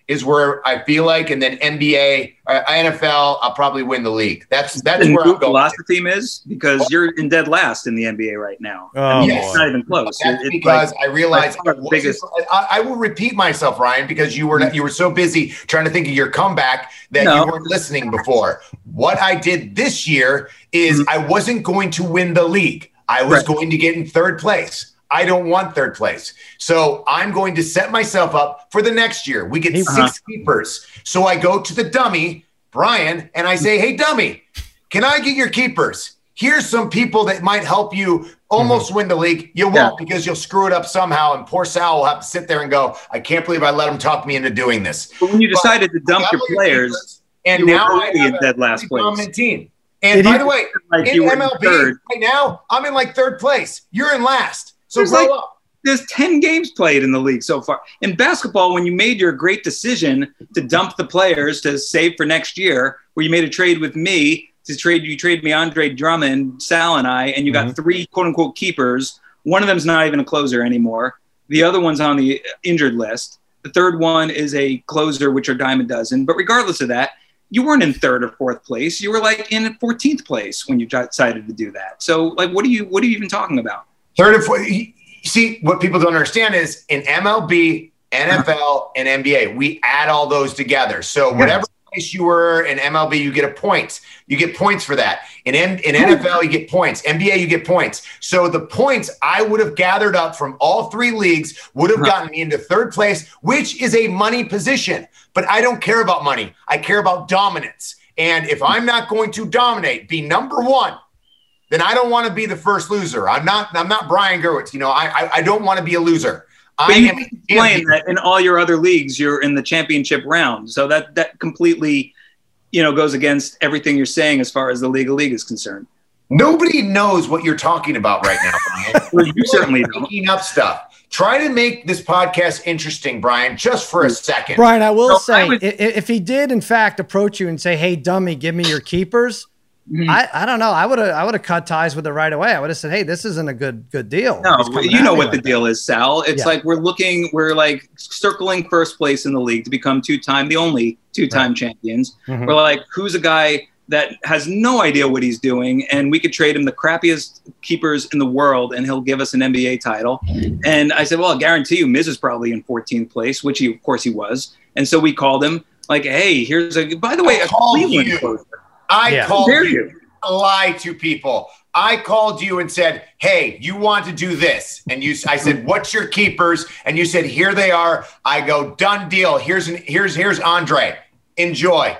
is where I feel like, and then N B A, uh, N F L, I'll probably win the league. That's that's and where I'm going. Lost the team is because you're in dead last in the N B A right now. Oh, I mean, yes. It's not even close. That's It's because like, I realized like I, biggest- I, I will repeat myself, Ryan, because you were you were so busy trying to think of your comeback that No. you weren't listening before. What I did this year is Mhm. I wasn't going to win the league. I was Right. going to get in third place. I don't want third place. So I'm going to set myself up for the next year. We get Uh-huh. six keepers. So I go to the dummy, Brian, and I say, hey, dummy, can I get your keepers? Here's some people that might help you almost Mm-hmm. win the league. You won't because you'll screw it up somehow. And poor Sal will have to sit there and go, I can't believe I let him talk me into doing this. But when you decided But to dump I your got players, keepers, and you were now I already have in a dead last pretty dominant place. team. And Did by he- the way, like in you were in M L B third. right now, I'm in like third place. You're in last. So There's grow like- up. There's ten games played in the league so far. In basketball, when you made your great decision to dump the players to save for next year, where you made a trade with me to trade, you traded me Andre Drummond, Sal, and I, and you got three quote unquote keepers. One of them's not even a closer anymore. The other one's on the injured list. The third one is a closer, which are dime a dozen. But regardless of that, you weren't in third or fourth place. You were like in fourteenth place when you decided to do that. So, like, what are you what are you even talking about? Third and fourth. See, what people don't understand is in M L B, N F L, and N B A, we add all those together. So whatever place you were in M L B, you get a point. You get points for that. In, M- in N F L, you get points. N B A, you get points. So the points I would have gathered up from all three leagues would have gotten me into third place, which is a money position. But I don't care about money. I care about dominance. And if I'm not going to dominate, be number one, then I don't want to be the first loser. I'm not. I'm not Brian Gerwitz. You know, I I, I don't want to be a loser. But I you am a explain champion. that in all your other leagues, you're in the championship round. So that that completely, you know, goes against everything you're saying as far as the League of League is concerned. Nobody knows what you're talking about right now, Brian. Well, you certainly don't. Making up stuff. Try to make this podcast interesting, Brian, just for a second. Brian, I will So I say, would- i- i- if he did in fact approach you and say, "Hey, dummy, give me your keepers," Mhm. I, I don't know. I would have I would have cut ties with it right away. I would have said, "Hey, this isn't a good good deal." No, He's coming you at know me what like the deal is, Sal. It's Yeah. like we're looking, we're like circling first place in the league to become two-time, the only two-time champions. Mhm. We're like, who's a guy that has no idea what he's doing, and we could trade him the crappiest keepers in the world, and he'll give us an N B A title. And I said, well, I guarantee you, Miz is probably in fourteenth place, which he, of course, he was. And so we called him like, hey, here's a. By the way, I a called Cleveland you. closer. I Yeah. called Dare you. you? Lie to people. I called you and said, "Hey, you want to do this?" And you, I said, "What's your keepers?" And you said, "Here they are." I go, "Done deal. Here's an here's here's Andre. Enjoy."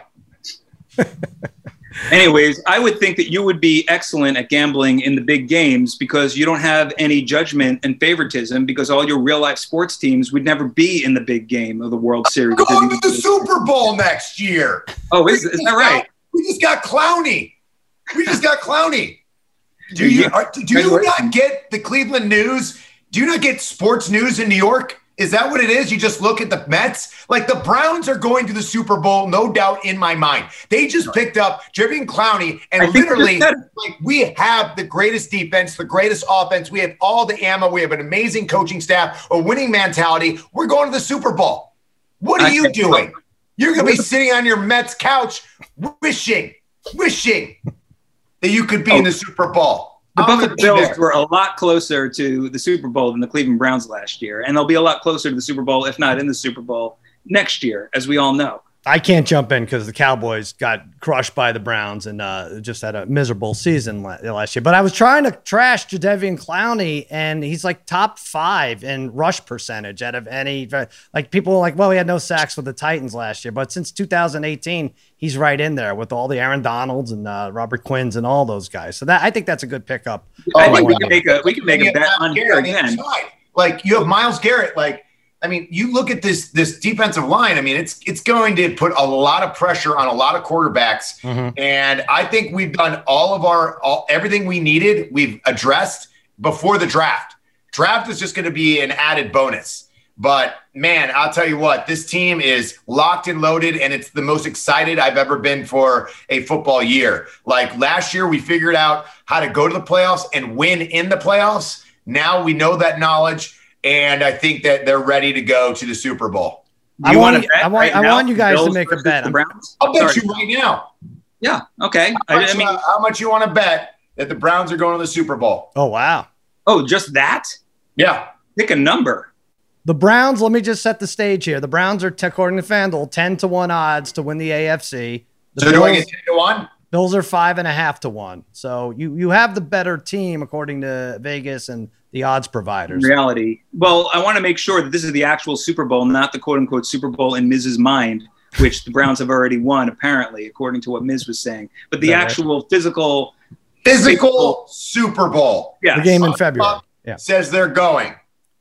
Anyways, I would think that you would be excellent at gambling in the big games because you don't have any judgment and favoritism because all your real life sports teams would never be in the big game of the World Series. Going to the Super Bowl next year. Oh, is, is that right? We just got Clowney. We just got Clowney. Do you Yeah. are, do you not get the Cleveland news? Do you not get sports news in New York? Is that what it is? You just look at the Mets? Like the Browns are going to the Super Bowl, no doubt in my mind. They just picked up Jadeveon Clowney, and I think literally, that's- like we have the greatest defense, the greatest offense. We have all the ammo. We have an amazing coaching staff, a winning mentality. We're going to the Super Bowl. What are I you think- doing? You're going to be sitting on your Mets couch wishing, wishing that you could be in the Super Bowl. The I'm Buffalo gonna be Bills there. were a lot closer to the Super Bowl than the Cleveland Browns last year, and they'll be a lot closer to the Super Bowl, if not in the Super Bowl, next year, as we all know. I can't jump in because the Cowboys got crushed by the Browns and uh, just had a miserable season la- last year. But I was trying to trash Jadeveon Clowney, and he's like top five in rush percentage out of any. Like people are like, well, he had no sacks with the Titans last year, but since two thousand eighteen, he's right in there with all the Aaron Donalds and uh, Robert Quinns and all those guys. So that I think that's a good pickup. I Oh, think we my can make a we can make And a you bet have on Garrett here on the again. other side. Like you have Myles Garrett. Like I mean, you look at this this defensive line. I mean, it's it's going to put a lot of pressure on a lot of quarterbacks. Mhm. And I think we've done all of our all everything we needed. We've addressed before the draft. Draft is just going to be an added bonus. But man, I'll tell you what, this team is locked and loaded, and it's the most excited I've ever been for a football year. Like last year, we figured out how to go to the playoffs and win in the playoffs. Now we know that knowledge, and I think that they're ready to go to the Super Bowl. Do you I want want, to bet I want, right I now? want you guys Bills to make a versus bet. the Browns? I'll bet Sorry. you right now. Yeah. Okay. How I, much, I mean, uh, how much you want to bet that the Browns are going to the Super Bowl? Oh, wow. oh, just that? Yeah. Pick a number. The Browns, let me just set the stage here. The Browns are, according to FanDuel, ten to one odds to win the A F C. The So Bills, do I get ten to one? Bills are five and a half to one. So you, you have the better team, according to Vegas and the odds providers. Reality. Well, I want to make sure that this is the actual Super Bowl, not the quote unquote Super Bowl in Miz's mind, which the Browns have already won, apparently, according to what Miz was saying. But the Is that actual physical, Physical Super Bowl. yeah. The game in February. Yeah. Says they're going.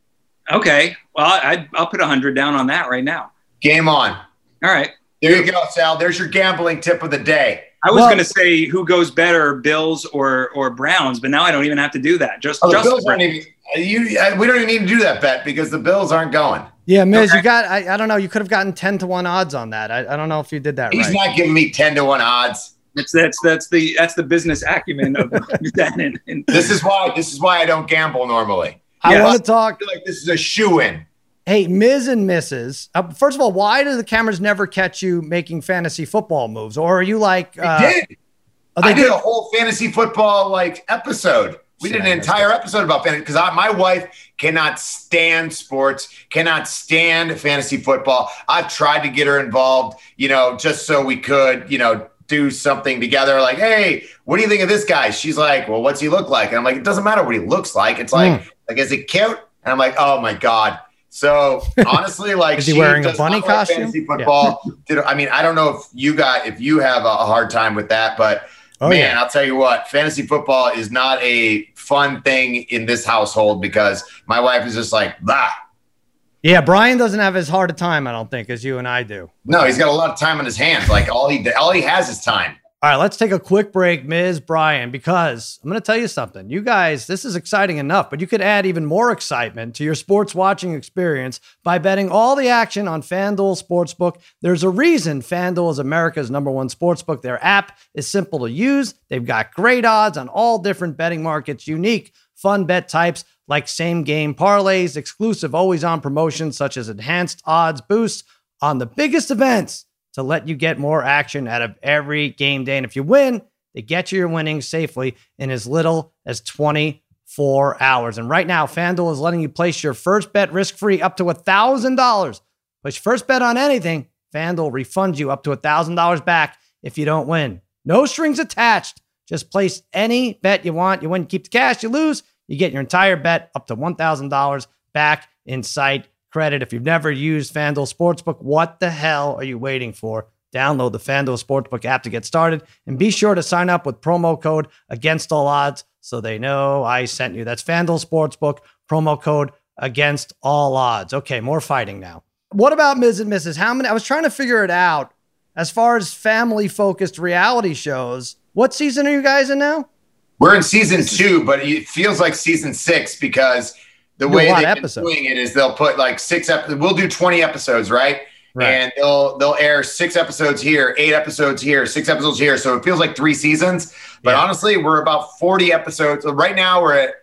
Okay. Well, I, I'll put a hundred down on that right now. Game on. All right. There you go, Sal. There's your gambling tip of the day. I was Well- going to say who goes better, Bills or or Browns, but now I don't even have to do that. Just, Oh, the just Bills the aren't Browns. even. You, uh, we don't even need to do that bet because the Bills aren't going. Yeah, Miz, Okay. you got, I, I don't know, you could have gotten ten to one odds on that. I, I don't know if you did that He's right. not giving me ten to one odds. That's that's that's the that's the business acumen of that. And, and This is why. This is why I don't gamble normally. I Yes. want to talk. I feel like this is a shoe-in. Hey, Miz and Missus Uh, first of all, why do the cameras never catch you making fantasy football moves? Or are you like, We uh, did. are they I did good? a whole fantasy football like episode. We did an Shit, I missed entire episode about fantasy because my wife cannot stand sports, cannot stand fantasy football. I've tried to get her involved, you know, just so we could, you know, do something together. Like, hey, what do you think of this guy? She's like, well, what's he look like? And I'm like, it doesn't matter what he looks like. It's like, like, is it cute? And I'm like, oh my god. So honestly, like, Is he she wearing a does bunny not like costume? Fantasy football. Did- I mean, I don't know if you got if you have a hard time with that, but Oh, man, yeah. I'll tell you what, fantasy football is not a fun thing in this household because my wife is just like, bah. Yeah, Brian doesn't have as hard a time, I don't think, as you and I do. No, he's got a lot of time on his hands. Like all he all he has is time. All right, let's take a quick break, Miz Brian, because I'm going to tell you something. You guys, this is exciting enough, but you could add even more excitement to your sports watching experience by betting all the action on FanDuel Sportsbook. There's a reason FanDuel is America's number one sportsbook. Their app is simple to use. They've got great odds on all different betting markets, unique, fun bet types like same game parlays, exclusive always on promotions such as enhanced odds boosts on the biggest events to let you get more action out of every game day. And if you win, they get you your winnings safely in as little as twenty-four hours. And right now, FanDuel is letting you place your first bet risk-free up to one thousand dollars. Place your first bet on anything, FanDuel refunds you up to one thousand dollars back if you don't win. No strings attached. Just place any bet you want. You win, keep the cash. You lose, you get your entire bet up to one thousand dollars back in sight credit. If you've never used FanDuel Sportsbook, what the hell are you waiting for? Download the FanDuel Sportsbook app to get started and be sure to sign up with promo code Against All Odds so they know I sent you. That's FanDuel Sportsbook, promo code Against All Odds. Okay, more fighting now. What about Miz and Missus How many? I was trying to figure it out as far as family-focused reality shows. What season are you guys in now? We're in season two, but it feels like season six because the Do a way lot of they've been episodes. doing it is they'll put like six episodes. We'll do twenty episodes, right? Right. And they'll they'll air six episodes here, eight episodes here, six episodes here. So it feels like three seasons. But Yeah. honestly, we're about forty episodes. So right now we're at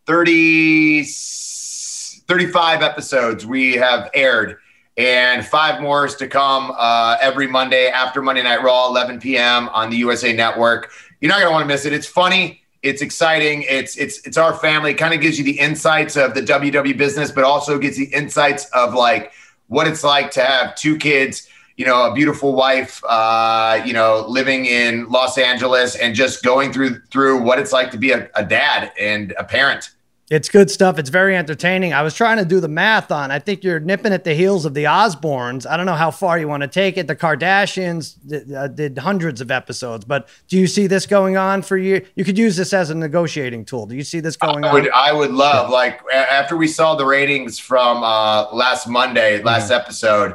thirty, thirty-five episodes we have aired. And five more is to come uh, every Monday after Monday Night Raw, eleven p.m. on the U S A Network. You're not going to want to miss it. It's funny. It's exciting. It's it's it's our family. It kind of gives you the insights of the W W E business, but also gets the insights of like what it's like to have two kids, you know, a beautiful wife, uh, you know, living in Los Angeles and just going through through what it's like to be a, a dad and a parent. It's good stuff. It's very entertaining. I was trying to do the math on, I think you're nipping at the heels of the Osbournes. I don't know how far you want to take it. The Kardashians did, uh, did hundreds of episodes, but do you see this going on for you? You could use this as a negotiating tool. Do you see this going I on? would, I would love, like, a- after we saw the ratings from uh, last Monday, last episode,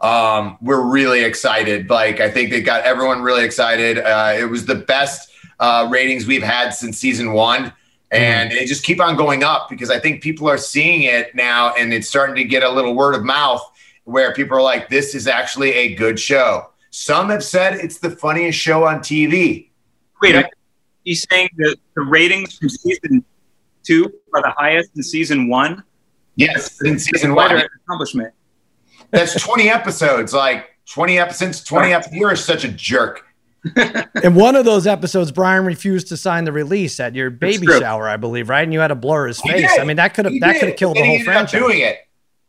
um, we're really excited. Like, I think they got everyone really excited. Uh, it was the best uh, ratings we've had since season one. And they just keep on going up because I think people are seeing it now and it's starting to get a little word of mouth where people are like, this is actually a good show. Some have said it's the funniest show on T V. Wait, are you saying that the ratings from season two are the highest in season one? Yes, in season Quite one. an accomplishment. That's twenty episodes. Like twenty episodes, twenty episodes. You're such a jerk. In one of those episodes, Brian refused to sign the release at your baby shower, I believe, right? And you had to blur his He face. did. I mean, that could have He that did. could have killed And the he whole ended up franchise. doing it.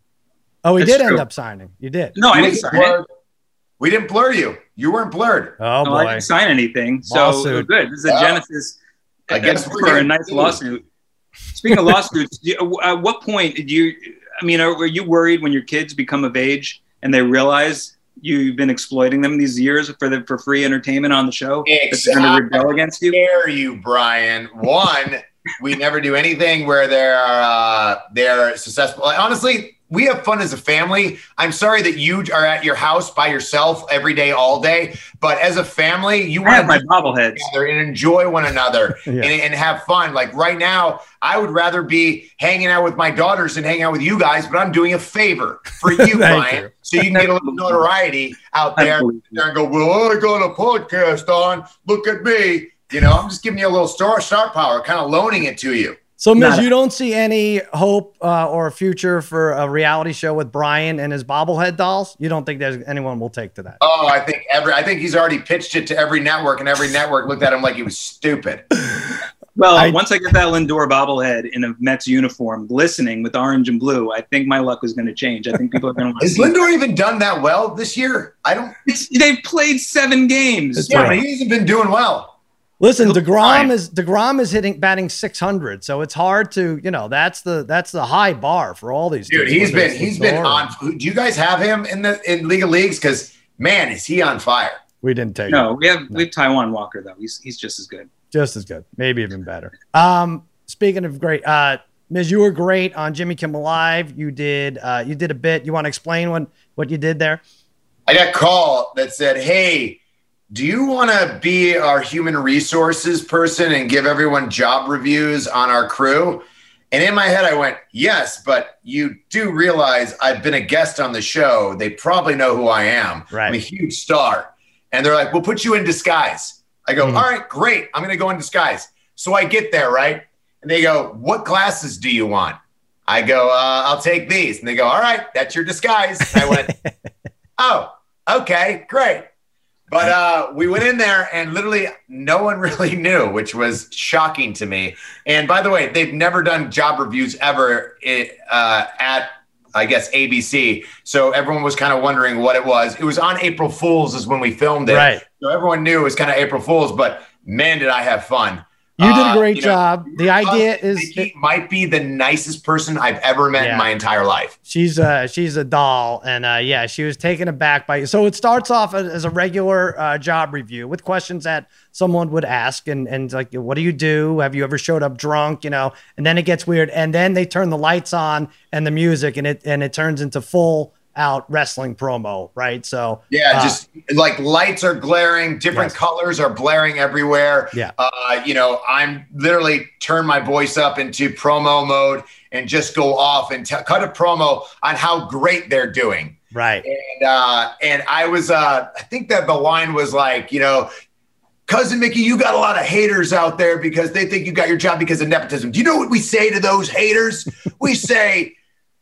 Oh, he That's did true. end up signing. You did. No, I We didn't didn't sign it. blur- We didn't blur you. You weren't blurred. Oh No, I boy. didn't sign anything. So Lawsuit. good. This is a Well, genesis. I guess uh, we're for a getting nice sued. lawsuit. Speaking of lawsuits, do you, at what point did you? I mean, are, were you worried when your kids become of age and they realize you've been exploiting them these years for the for free entertainment on the show? That they're going to rebel against you? Dare you, Brian? One, we never do anything where they're uh, they're successful. Like, honestly, we have fun as a family. I'm sorry that you are at your house by yourself every day, all day. But as a family, you I have want my to bobbleheads. together and enjoy one another Yeah. and, and have fun. Like right now, I would rather be hanging out with my daughters than hanging out with you guys, but I'm doing a favor for you, Thank Brian, you. so you can get a little notoriety out I there, believe you. and go, well, I got a podcast on. Look at me. You know, I'm just giving you a little star, star power, kind of loaning it to you. So, Miz, Not a- you don't see any hope uh, or a future for a reality show with Brian and his bobblehead dolls? You don't think there's anyone will take to that? Oh, I think every, I think he's already pitched it to every network, and every network looked at him like he was stupid. Well, I- once I get that Lindor bobblehead in a Mets uniform, glistening with orange and blue, I think my luck was going to change. I think people are going to. Has Lindor even done that well this year? I don't. It's, they've played seven games. It's Yeah, right. but he hasn't been doing well. Listen, He'll DeGrom fine. is DeGrom is hitting batting six hundred, so it's hard to, you know, that's the that's the high bar for all these Dude, dudes, he's whether been it's he's been Lindor or- on. Do you guys have him in the in League of Leagues? Because man, is he on fire? We didn't take No, it. we have we have Taiwan Walker though. He's he's just as good. Just as good, maybe even better. Um, speaking of great, uh, Miz, you were great on Jimmy Kimmel Live. You did uh, you did a bit. You want to explain what what you did there? I got a call that said, "Hey, do you want to be our human resources person and give everyone job reviews on our crew?" And in my head, I went, "Yes, but you do realize I've been a guest on the show. They probably know who I am. Right. I'm a huge star." And they're like, "We'll put you in disguise." I go, Mhm. "All right, great. I'm going to go in disguise." So I get there, right? And they go, "What glasses do you want?" I go, uh, "I'll take these." And they go, "All right, that's your disguise." And I went, "Oh, okay, great." But uh, we went in there and literally no one really knew, which was shocking to me. And by the way, they've never done job reviews ever it, uh, at, I guess, A B C. So everyone was kind of wondering what it was. It was on April Fool's is when we filmed it. Right. So everyone knew it was kind of April Fool's, but man, did I have fun. You did a Uh, great you know, job. The idea is Nikki might be the nicest person I've ever met Yeah. in my entire life. she's uh she's a doll, and uh yeah, she was taken aback by you. So it starts off as, as a regular uh, job review with questions that someone would ask, and and like, what do you do? Have you ever showed up drunk? You know, and then it gets weird, and then they turn the lights on and the music, and it and it turns into full out wrestling promo, right? So Yeah, uh, just like lights are glaring, different Yes. colors are blaring everywhere. Yeah. Uh, you know, I'm literally turn my voice up into promo mode and just go off and t- cut a promo on how great they're doing. right. And uh, and I was, uh, I think that the line was like, you know, Cousin Mickey, you got a lot of haters out there because they think you got your job because of nepotism. Do you know what we say to those haters? We say,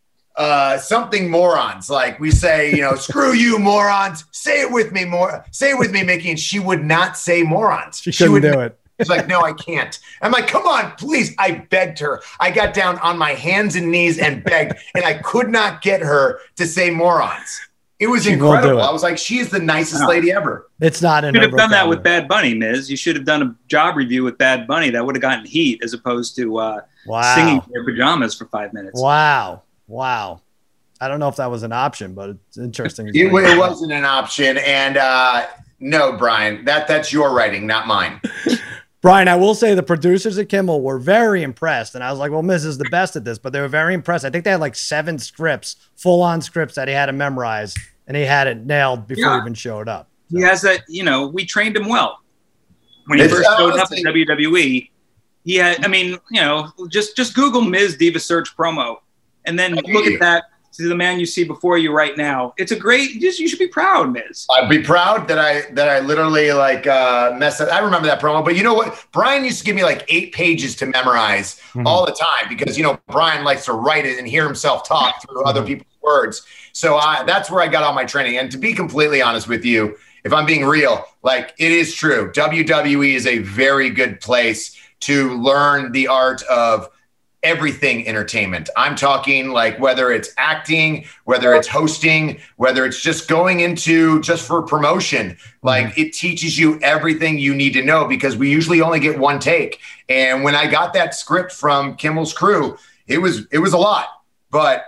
uh, something morons. Like we say, you know, screw you morons. Say it with me more. Say it with me, Mickey. And she would not say morons. She couldn't would do it. She's like, no, I can't. I'm like, come on, please. I begged her. I got down on my hands and knees and begged, and I could not get her to say morons. It was She won't do incredible. it. I was like, she is the nicest Wow. lady ever. It's not in You should her have done that with vocabulary. Bad Bunny, Miz. You should have done a job review with Bad Bunny. That would have gotten heat as opposed to uh, Wow. singing in your pajamas for five minutes. Wow. Wow. I don't know if that was an option, but it's interesting. It, wa- it wasn't an option. And uh, no, Brian, that that's your writing, not mine. Brian, I will say the producers at Kimmel were very impressed. And I was like, well, Miz is the best at this, but they were very impressed. I think they had like seven scripts, full on scripts that he had to memorize, and he had it nailed before Yeah. he even showed up. He has that, you know, we trained him well. When he It's first showed up honestly- in W W E, he had, I mean, you know, just just Google Miz Diva Search promo and then I look hear at that to the man you see before you right now. It's a great, just you should be proud, Miz. I'd be proud that I that I literally like uh, messed up. I remember that promo, but you know what? Brian used to give me like eight pages to memorize Mhm. all the time because you know Brian likes to write it and hear himself talk through other Mhm. people's words. So I, that's where I got all my training. And to be completely honest with you, if I'm being real, like it is true. W W E is a very good place to learn the art of everything entertainment. I'm talking like whether it's acting, whether it's hosting, whether it's just going into just for promotion, like mm-hmm. it teaches you everything you need to know because we usually only get one take. And when I got that script from Kimmel's crew, it was, it was a lot, but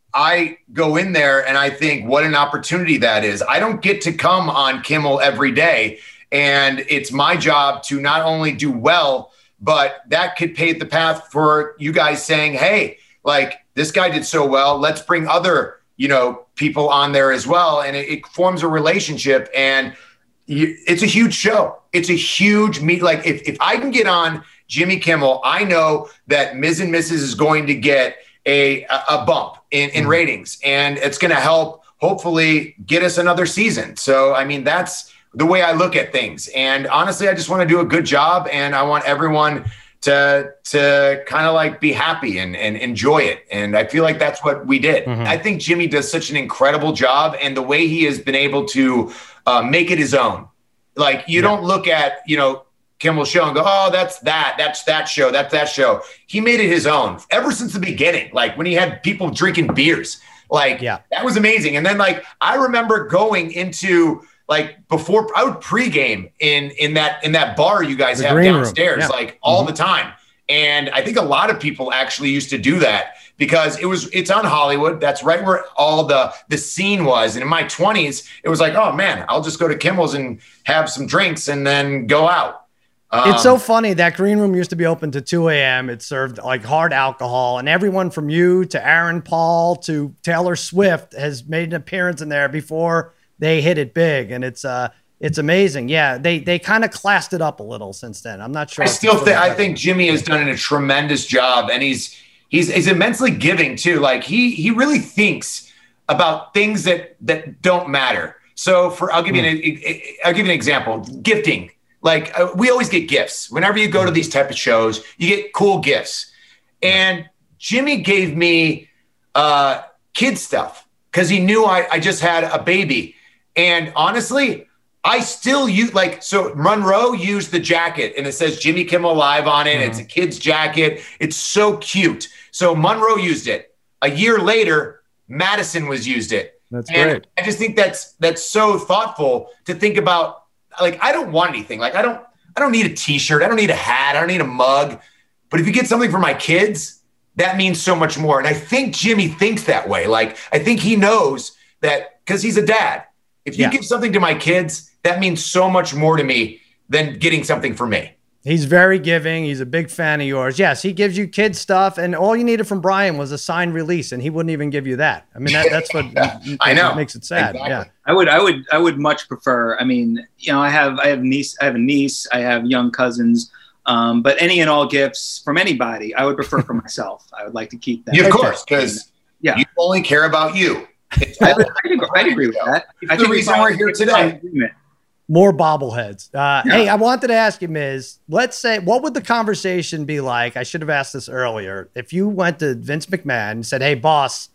I go in there and I think what an opportunity that is. I don't get to come on Kimmel every day. And it's my job to not only do well, but that could pave the path for you guys saying, hey, like this guy did so well. Let's bring other, you know, people on there as well. And it, it forms a relationship and you, it's a huge show. It's a huge meet. Like if, if I can get on Jimmy Kimmel, I know that Miz and Missus is going to get a, a bump in, in mm-hmm. ratings and it's going to help hopefully get us another season. So, I mean, that's the way I look at things. And honestly, I just want to do a good job and I want everyone to, to kind of like be happy and, and enjoy it. And I feel like that's what we did. Mm-hmm. I think Jimmy does such an incredible job and the way he has been able to uh, make it his own. Like you yeah. don't look at, you know, Kimmel's show and go, oh, that's that, that's that show, that's that show. He made it his own ever since the beginning. Like when he had people drinking beers, like yeah. that was amazing. And then like, I remember going into like before I would pregame in, in that, in that bar you guys the have downstairs, yeah. like all mm-hmm. the time. And I think a lot of people actually used to do that because it was, it's on Hollywood. That's right where all the, the scene was. And in my twenties, it was like, oh man, I'll just go to Kimmel's and have some drinks and then go out. Um, it's so funny. That green room used to be open to two a.m. It served like hard alcohol and everyone from you to Aaron Paul to Taylor Swift has made an appearance in there before they hit it big. And it's, uh, it's amazing. Yeah. They, they kind of classed it up a little since then. I'm not sure. I still think, I think Jimmy has done a tremendous job and he's, he's, he's immensely giving too. Like he, he really thinks about things that, that don't matter. So for, I'll give you an, I'll give you an example, gifting. Like uh, we always get gifts. Whenever you go to these type of shows, you get cool gifts. And Jimmy gave me uh, kid stuff because he knew I, I just had a baby. And honestly, I still use like, so Monroe used the jacket and it says Jimmy Kimmel Live on it. Mm-hmm. It's a kid's jacket. It's so cute. So Monroe used it. A year later, Madison was used it. That's and great. I just think that's, that's so thoughtful to think about. Like, I don't want anything. Like, I don't, I don't need a t-shirt. I don't need a hat. I don't need a mug. But if you get something for my kids, that means so much more. And I think Jimmy thinks that way. Like, I think he knows that because he's a dad. If you yeah. give something to my kids, that means so much more to me than getting something for me. He's very giving. He's a big fan of yours. Yes, he gives you kid stuff. And all you needed from Brian was a signed release, and he wouldn't even give you that. I mean, that, that's what I know what makes it sad. Exactly. Yeah, I would, I would, I would much prefer. I mean, you know, I have, I have niece, I have a niece, I have young cousins. Um, but any and all gifts from anybody, I would prefer for myself. I would like to keep that. Yeah, of course, because yeah. you only care about you. I would, I'd, agree, I'd agree with that. That's the reason we're here today. More bobbleheads. Uh, yeah. Hey, I wanted to ask you, Miz, let's say, what would the conversation be like? I should have asked this earlier. If you went to Vince McMahon and said, hey, boss,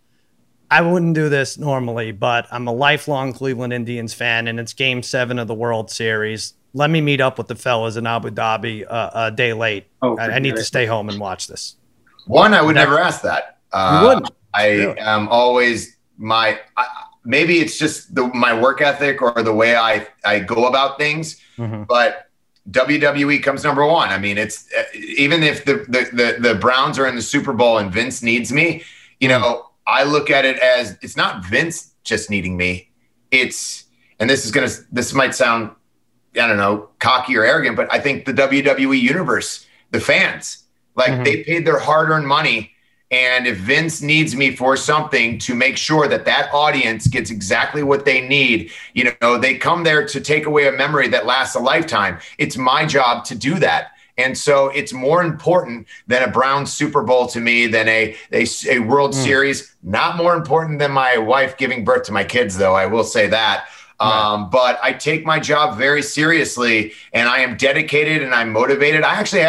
I wouldn't do this normally, but I'm a lifelong Cleveland Indians fan, and it's game seven of the World Series. Let me meet up with the fellas in Abu Dhabi uh, a day late. Oh, I, I need to stay home and watch this. One, I would never, never ask that. Uh, you wouldn't. I really? am always my... I, maybe it's just the, my work ethic or the way I, I go about things, mm-hmm. but W W E comes number one. I mean, it's even if the, the, the, the Browns are in the Super Bowl and Vince needs me, you know, I look at it as it's not Vince just needing me. It's, and this is going to, this might sound, I don't know, cocky or arrogant, but I think the W W E universe, the fans, like mm-hmm. they paid their hard-earned money. And if Vince needs me for something to make sure that that audience gets exactly what they need, you know, they come there to take away a memory that lasts a lifetime. It's my job to do that. And so it's more important than a Browns Super Bowl to me than a, a, a World mm. Series. Not more important than my wife giving birth to my kids, though. I will say that. Right. Um, but I take my job very seriously and I am dedicated and I'm motivated. I actually had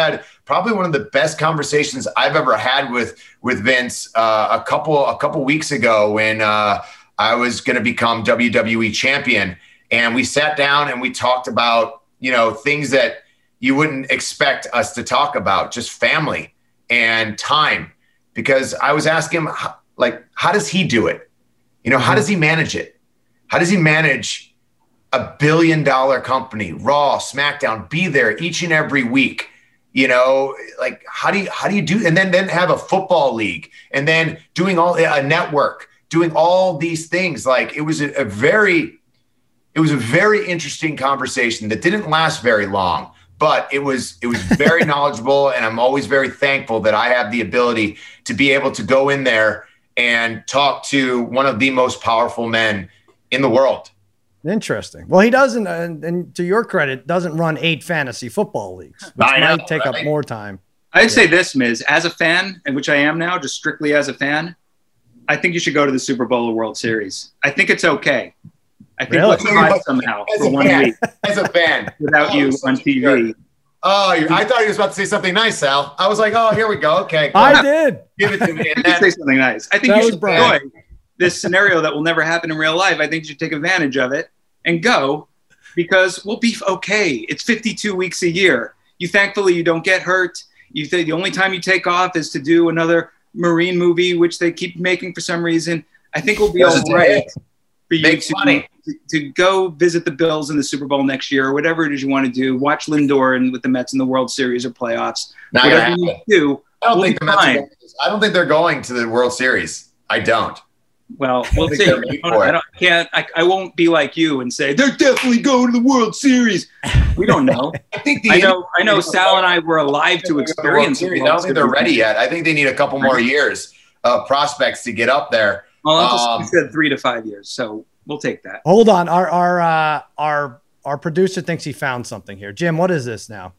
probably one of the best conversations I've ever had with with Vince uh, a couple a couple weeks ago when uh, I was going to become W W E champion, and we sat down and we talked about, you know, things that you wouldn't expect us to talk about, just family and time, because I was asking him, like, how does he do it? You know, how does he manage it? How does he manage a billion dollar company, Raw, SmackDown, be there each and every week? You know, like, how do you, how do you do, and then, then have a football league, and then doing all a network, doing all these things. Like, it was a, a very, it was a very interesting conversation that didn't last very long, but it was, it was very knowledgeable. And I'm always very thankful that I have the ability to be able to go in there and talk to one of the most powerful men in the world. Interesting. Well, he doesn't, and, and to your credit, doesn't run eight fantasy football leagues, which I know, might take right? up more time. I'd Yeah. say this, Miz, as a fan, and which I am now, just strictly as a fan, I think you should go to the Super Bowl or World Series. I think it's okay. I think Really? let's try somehow As for a one fan, week as a fan, without Oh, you such on a T V. jerk. Oh, you're, I thought he was about to say something nice, Sal. I was like, oh, here we go. Okay, go I ahead. did. Give it to me. And You can say then, something nice. I think That you was should Brian. enjoy this scenario that will never happen in real life. I think you should take advantage of it and go, because we'll be okay. It's fifty-two weeks a year. You thankfully you don't get hurt. You think the only time you take off is to do another Marine movie, which they keep making for some reason. I think we'll be all Just right for you make to, money. to, to go visit the Bills in the Super Bowl next year, or whatever it is you want to do. Watch Lindor and with the Mets in the World Series or playoffs. Not gonna Whatever happen. you do, I don't we'll think be the Mets are fine. going, I don't think they're going to the World Series. I don't. Well, we'll think see. they're I made don't, for it. I don't- I can't. I, I won't be like you and say they're definitely going to the World Series. We don't know. I think the I know. I know. Sal and I were alive to experience the Series. I World don't think they're Series. ready yet. I think they need a couple more years of prospects to get up there. Well, I just Um, we said three to five years, so we'll take that. Hold on. Our, our, uh, our, our producer thinks he found something here. Jim, what is this now?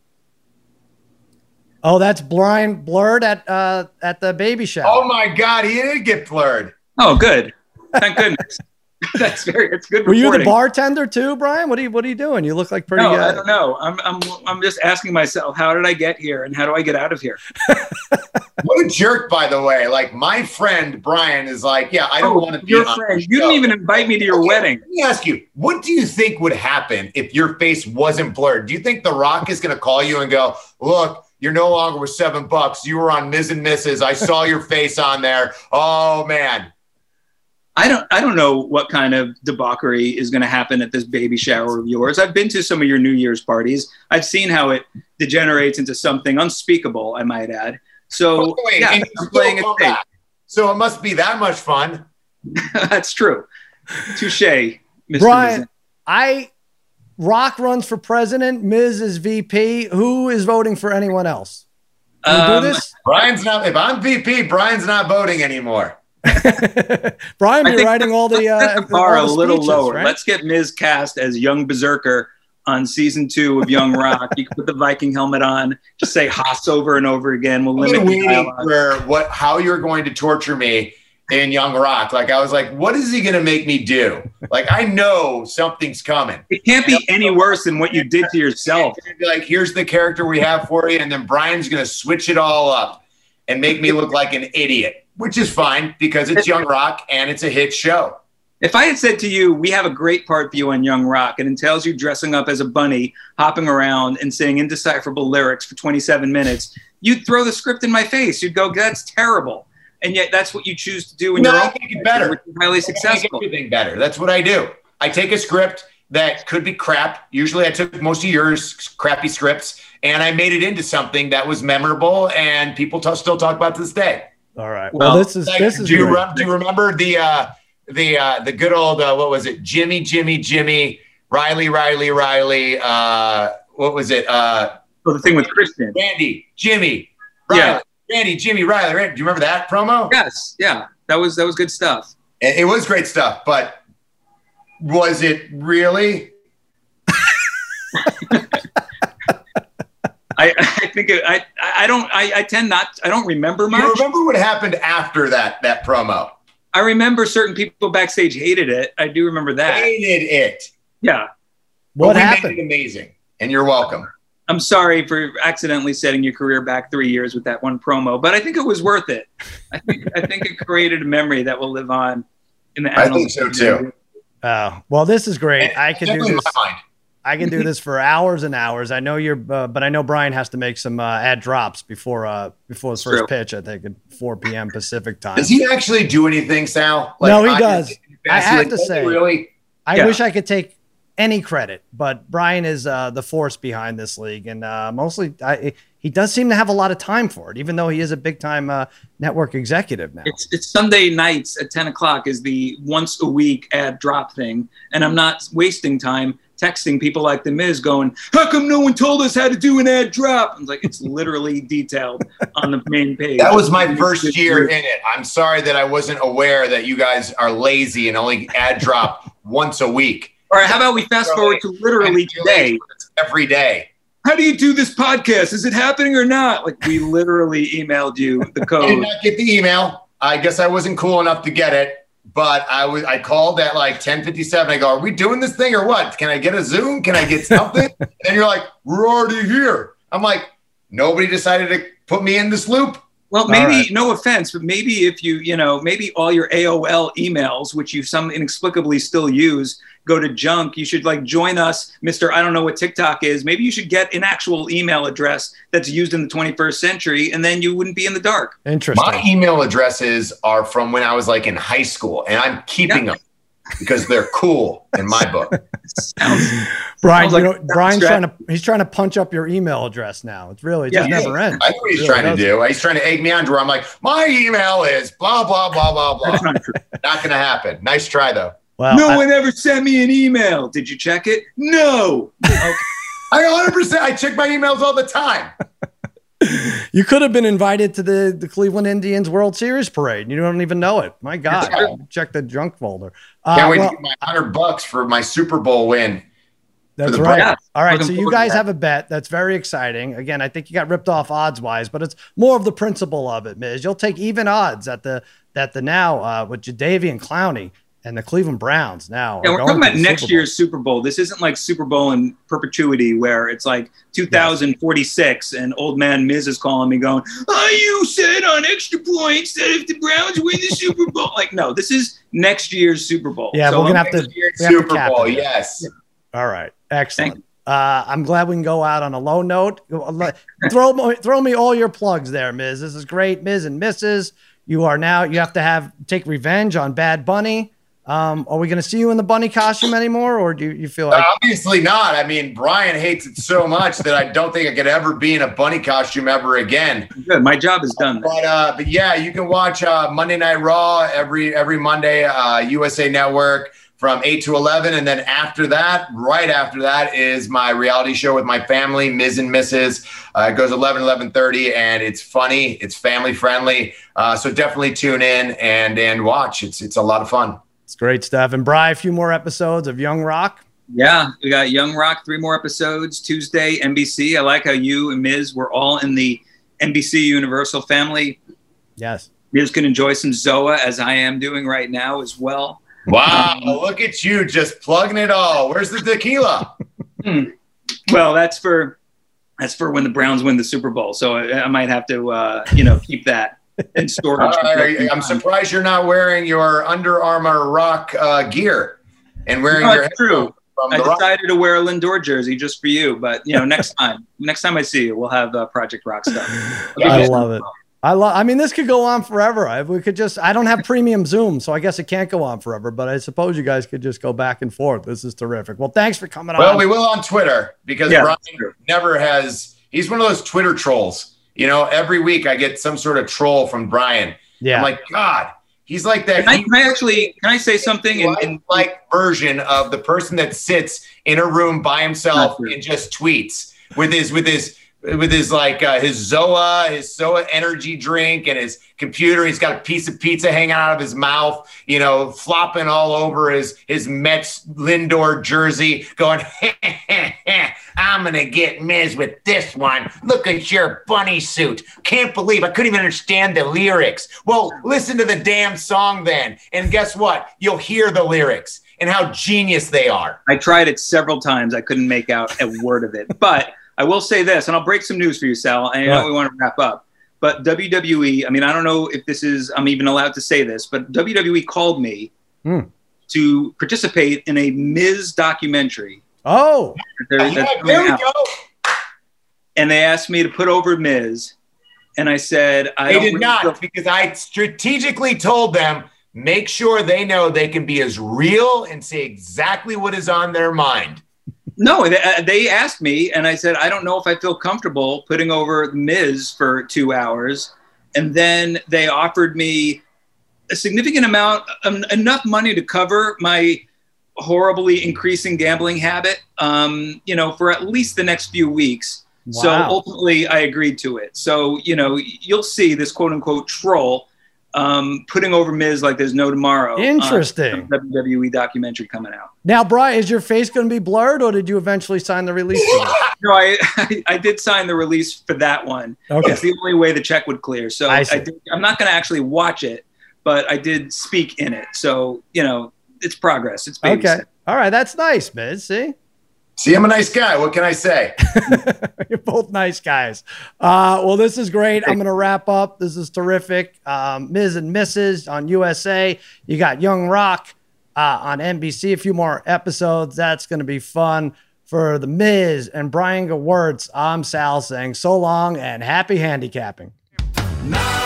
Oh, that's Brian blurred at, uh, at the baby shower. Oh my God, he did get blurred. Oh, good. Thank goodness. That's very. It's good. Were you the reporting. bartender too, Brian? What are you, what are you doing? You look like pretty No, good. I don't know. I'm. I'm. I'm just asking myself, how did I get here, and how do I get out of here? What a jerk, by the way. Like, my friend Brian is like, yeah, I don't Oh, want to be your on friend. the You show. didn't even invite me to your Okay, wedding. Let me ask you, what do you think would happen if your face wasn't blurred? Do you think The Rock is going to call you and go, look, you're no longer with seven bucks. You were on Miz and Missus I saw your face on there. Oh, man. I don't. I don't know what kind of debauchery is going to happen at this baby shower of yours. I've been to some of your New Year's parties. I've seen how it degenerates into something unspeakable, I might add. So Wait, yeah, and you I'm still playing it come safe. back. So it must be that much fun. That's true. Touche, Mister Brian, Miz. I Rock runs for president. Miz is V P. Who is voting for anyone else? Can we Um, do this? Brian's not, if I'm V P, Brian's not voting anymore. Brian I be think writing all the, uh, Set the bar a all the little speeches, lower. right? Let's get Miz cast as young Berserker on season two of Young Rock. You can put the Viking helmet on, just say Haas over and over again. We'll I've limit been the waiting dialogue. for what, how you're going to torture me in Young Rock. Like, I was like, what is he going to make me do? Like, I know something's coming. It can't be any worse than what you did to yourself. It's gonna be like, here's the character we have for you, and then Brian's going to switch it all up and make me look like an idiot, which is fine because it's Young Rock and it's a hit show. If I had said to you, we have a great part for you on Young Rock, it entails you dressing up as a bunny, hopping around and saying indecipherable lyrics for twenty-seven minutes, you'd throw the script in my face. You'd go, that's terrible. And yet that's what you choose to do in No, your I own make it better. which is highly I make successful. everything better. That's what I do. I take a script that could be crap. Usually I took most of yours crappy scripts and I made it into something that was memorable and people t- still talk about to this day. All right. Well, Well, this is Like, this is do you, great. rem- do you remember the uh, the uh, the good old uh, what was it? Jimmy, Jimmy, Jimmy, Riley, Riley, Riley. Uh, what was it? Uh, So the thing with Christian. Randy, Jimmy, Riley, Yeah. Randy, Jimmy, Riley. Randy. Do you remember that promo? Yes, yeah, that was that was good stuff. It, it was great stuff, but was it really? I, I think it, I I don't I, I tend not I don't remember much. You remember what happened after that that promo? I remember certain people backstage hated it. I do remember that. Hated it. Yeah. What But we happened? Made it amazing, and you're welcome. I'm sorry for accidentally setting your career back three years with that one promo, but I think it was worth it. I think I think it created a memory that will live on in the annals. I think so too. Oh, well, this is great. And I can do this. Mind. I can do this for hours and hours. I know you're, uh, but I know Brian has to make some uh, ad drops before uh, before his first True. pitch. I think at four p.m. Pacific time. Does he actually do anything, Sal? No, he I does. just- I have like, to does he say- really. I Yeah. wish I could take any credit, but Brian is uh, the force behind this league, and uh, mostly I, he does seem to have a lot of time for it, even though he is a big time uh, network executive now. It's it's Sunday nights at ten o'clock is the once a week ad drop thing, and I'm not wasting time texting people like The Miz going, how come no one told us how to do an ad drop? I'm like, it's literally detailed on the main page. That was my first year in it. I'm sorry that I wasn't aware that you guys are lazy and only ad drop once a week. All right, how about we fast forward to literally today? Every day. How do you do this podcast? Is it happening or not? Like, we literally emailed you the I did code. not get the email. I guess I wasn't cool enough to get it. But I was I called at like ten fifty-seven. I go, are we doing this thing or what? Can I get a Zoom? Can I get something? And then you're like, we're already here. I'm like, nobody decided to put me in this loop. Well, maybe, right. no offense, but maybe if you, you know, maybe all your A O L emails, which you some inexplicably still use, go to junk. You should like join us, Mister I don't know what TikTok is. Maybe you should get an actual email address that's used in the twenty-first century, and then you wouldn't be in the dark. Interesting. My email addresses are from when I was like in high school, and I'm keeping Yeah. them because they're cool in my book. Sounds, Brian, sounds you like know, Brian's strat- trying to he's trying to punch up your email address now. It's really it just Yeah. never ends. I know what he's It trying really to do. He's trying to egg me on to where I'm like, my email is blah, blah, blah, blah, blah. That's not true. Not going to happen. Nice try, though. Well, No I- one ever sent me an email. Did you check it? No. I one hundred percent. I check my emails all the time. you could have been invited to the, the Cleveland Indians World Series parade. And you don't even know it. My God, Yeah. check the junk folder. Uh, Can't wait well, to get my hundred bucks for my Super Bowl win. That's the right. Braves. All right. Looking So you forward to guys that. have a bet. That's very exciting. Again, I think you got ripped off odds wise, but it's more of the principle of it, Miz. You'll take even odds at the that the now uh, with Jadeveon Clowney and the Cleveland Browns now. Yeah, are we're going talking to about the next Super Bowl. year's Super Bowl. This isn't like Super Bowl in perpetuity where it's like two thousand forty-six and old man Miz is calling me going, oh, you said on Extra Points that if the Browns win the Super Bowl. Like, no, this is next year's Super Bowl. Yeah, So we're gonna I'm- have to. Next year's we have to Super cap Bowl, it. yes. All right. Excellent. Thank Uh, I'm glad we can go out on a low note. Throw mo- throw me all your plugs there, Miz. This is great, Miz and Missus You are now. You have to have take revenge on Bad Bunny. Um, are we going to see you in the bunny costume anymore, or do you, you feel like? Obviously not. I mean, Brian hates it so much that I don't think I could ever be in a bunny costume ever again. Good. My job is done. But uh, but yeah, you can watch uh, Monday Night Raw every every Monday, uh, U S A Network from eight to eleven, and then after that, right after that, is my reality show with my family, Miz and Missus Uh, it goes eleven, eleven thirty, and it's funny, it's family friendly. Uh, so definitely tune in and and watch. It's it's a lot of fun. It's great stuff. And Bri, a few more episodes of Young Rock. Yeah, we got Young Rock, three more episodes, Tuesday, N B C. I like how you and Miz were all in the N B C Universal family. Yes. Miz can enjoy some Zoa, as I am doing right now as well. Wow, look at you just plugging it all. Where's the tequila? Hmm. Well, that's for that's for when the Browns win the Super Bowl. So I, I might have to, uh, you know, keep that in storage. All right, I'm surprised you're not wearing your Under Armour Rock uh, gear and wearing No, your it's true. from I the Rock. decided to wear a Lindor jersey just for you, but you know, next time, next time I see you, we'll have uh, Project Rock stuff. I love it. I love. I mean, this could go on forever. I, we could just. I don't have premium Zoom, so I guess it can't go on forever. But I suppose you guys could just go back and forth. This is terrific. Well, thanks for coming Well, on. we will on Twitter because Yeah, Brian that's true. never has. He's one of those Twitter trolls. You know, every week I get some sort of troll from Brian. yeah. I'm like, God, he's like that. Can I, can I actually, can I say something? And, and like version of the person that sits in a room by himself Not true. and just tweets with his with his with his like uh, his Zoa, his Zoa energy drink, and his computer. He's got a piece of pizza hanging out of his mouth, you know, flopping all over his his Mets Lindor jersey, going, I'm gonna get Miz with this one. Look at your bunny suit. Can't believe I couldn't even understand the lyrics. Well, listen to the damn song then, and guess what? You'll hear the lyrics and how genius they are. I tried it several times. I couldn't make out a word of it, but I will say this, and I'll break some news for you, Sal. I know Right. we want to wrap up. But W W E, I mean, I don't know if this is, I'm even allowed to say this, but W W E called me Mm. to participate in a Miz documentary. Oh, They're- Yeah, that's there we coming out. go. And they asked me to put over Miz. And I said, I They don't did really not, feel- because I strategically told them, make sure they know they can be as real and say exactly what is on their mind. No, they, uh, they asked me, and I said, I don't know if I feel comfortable putting over Miz for two hours. And then they offered me a significant amount, um, enough money to cover my horribly increasing gambling habit, um, you know, for at least the next few weeks. So Wow. ultimately, I agreed to it. So, you know, you'll see this quote unquote troll um, putting over Miz like there's no tomorrow. Interesting. Uh, W W E documentary coming out. now, Brian, is your face going to be blurred, or did you eventually sign the release for this? No, I, I I did sign the release for that one. Okay. It's the only way the check would clear. So I I see. did, I'm not going to actually watch it, but I did speak in it. So, you know, it's progress. It's baby Okay. steps. All right. That's nice, Miz. See? See, I'm a nice guy. What can I say? You're both nice guys. Uh, well, this is great. I'm going to wrap up. This is terrific. Um, Miz and Missus on U S A. You got Young Rock uh, on N B C. A few more episodes. That's going to be fun. For the Miz and Brian Gewirtz, I'm Sal saying so long and happy handicapping. Now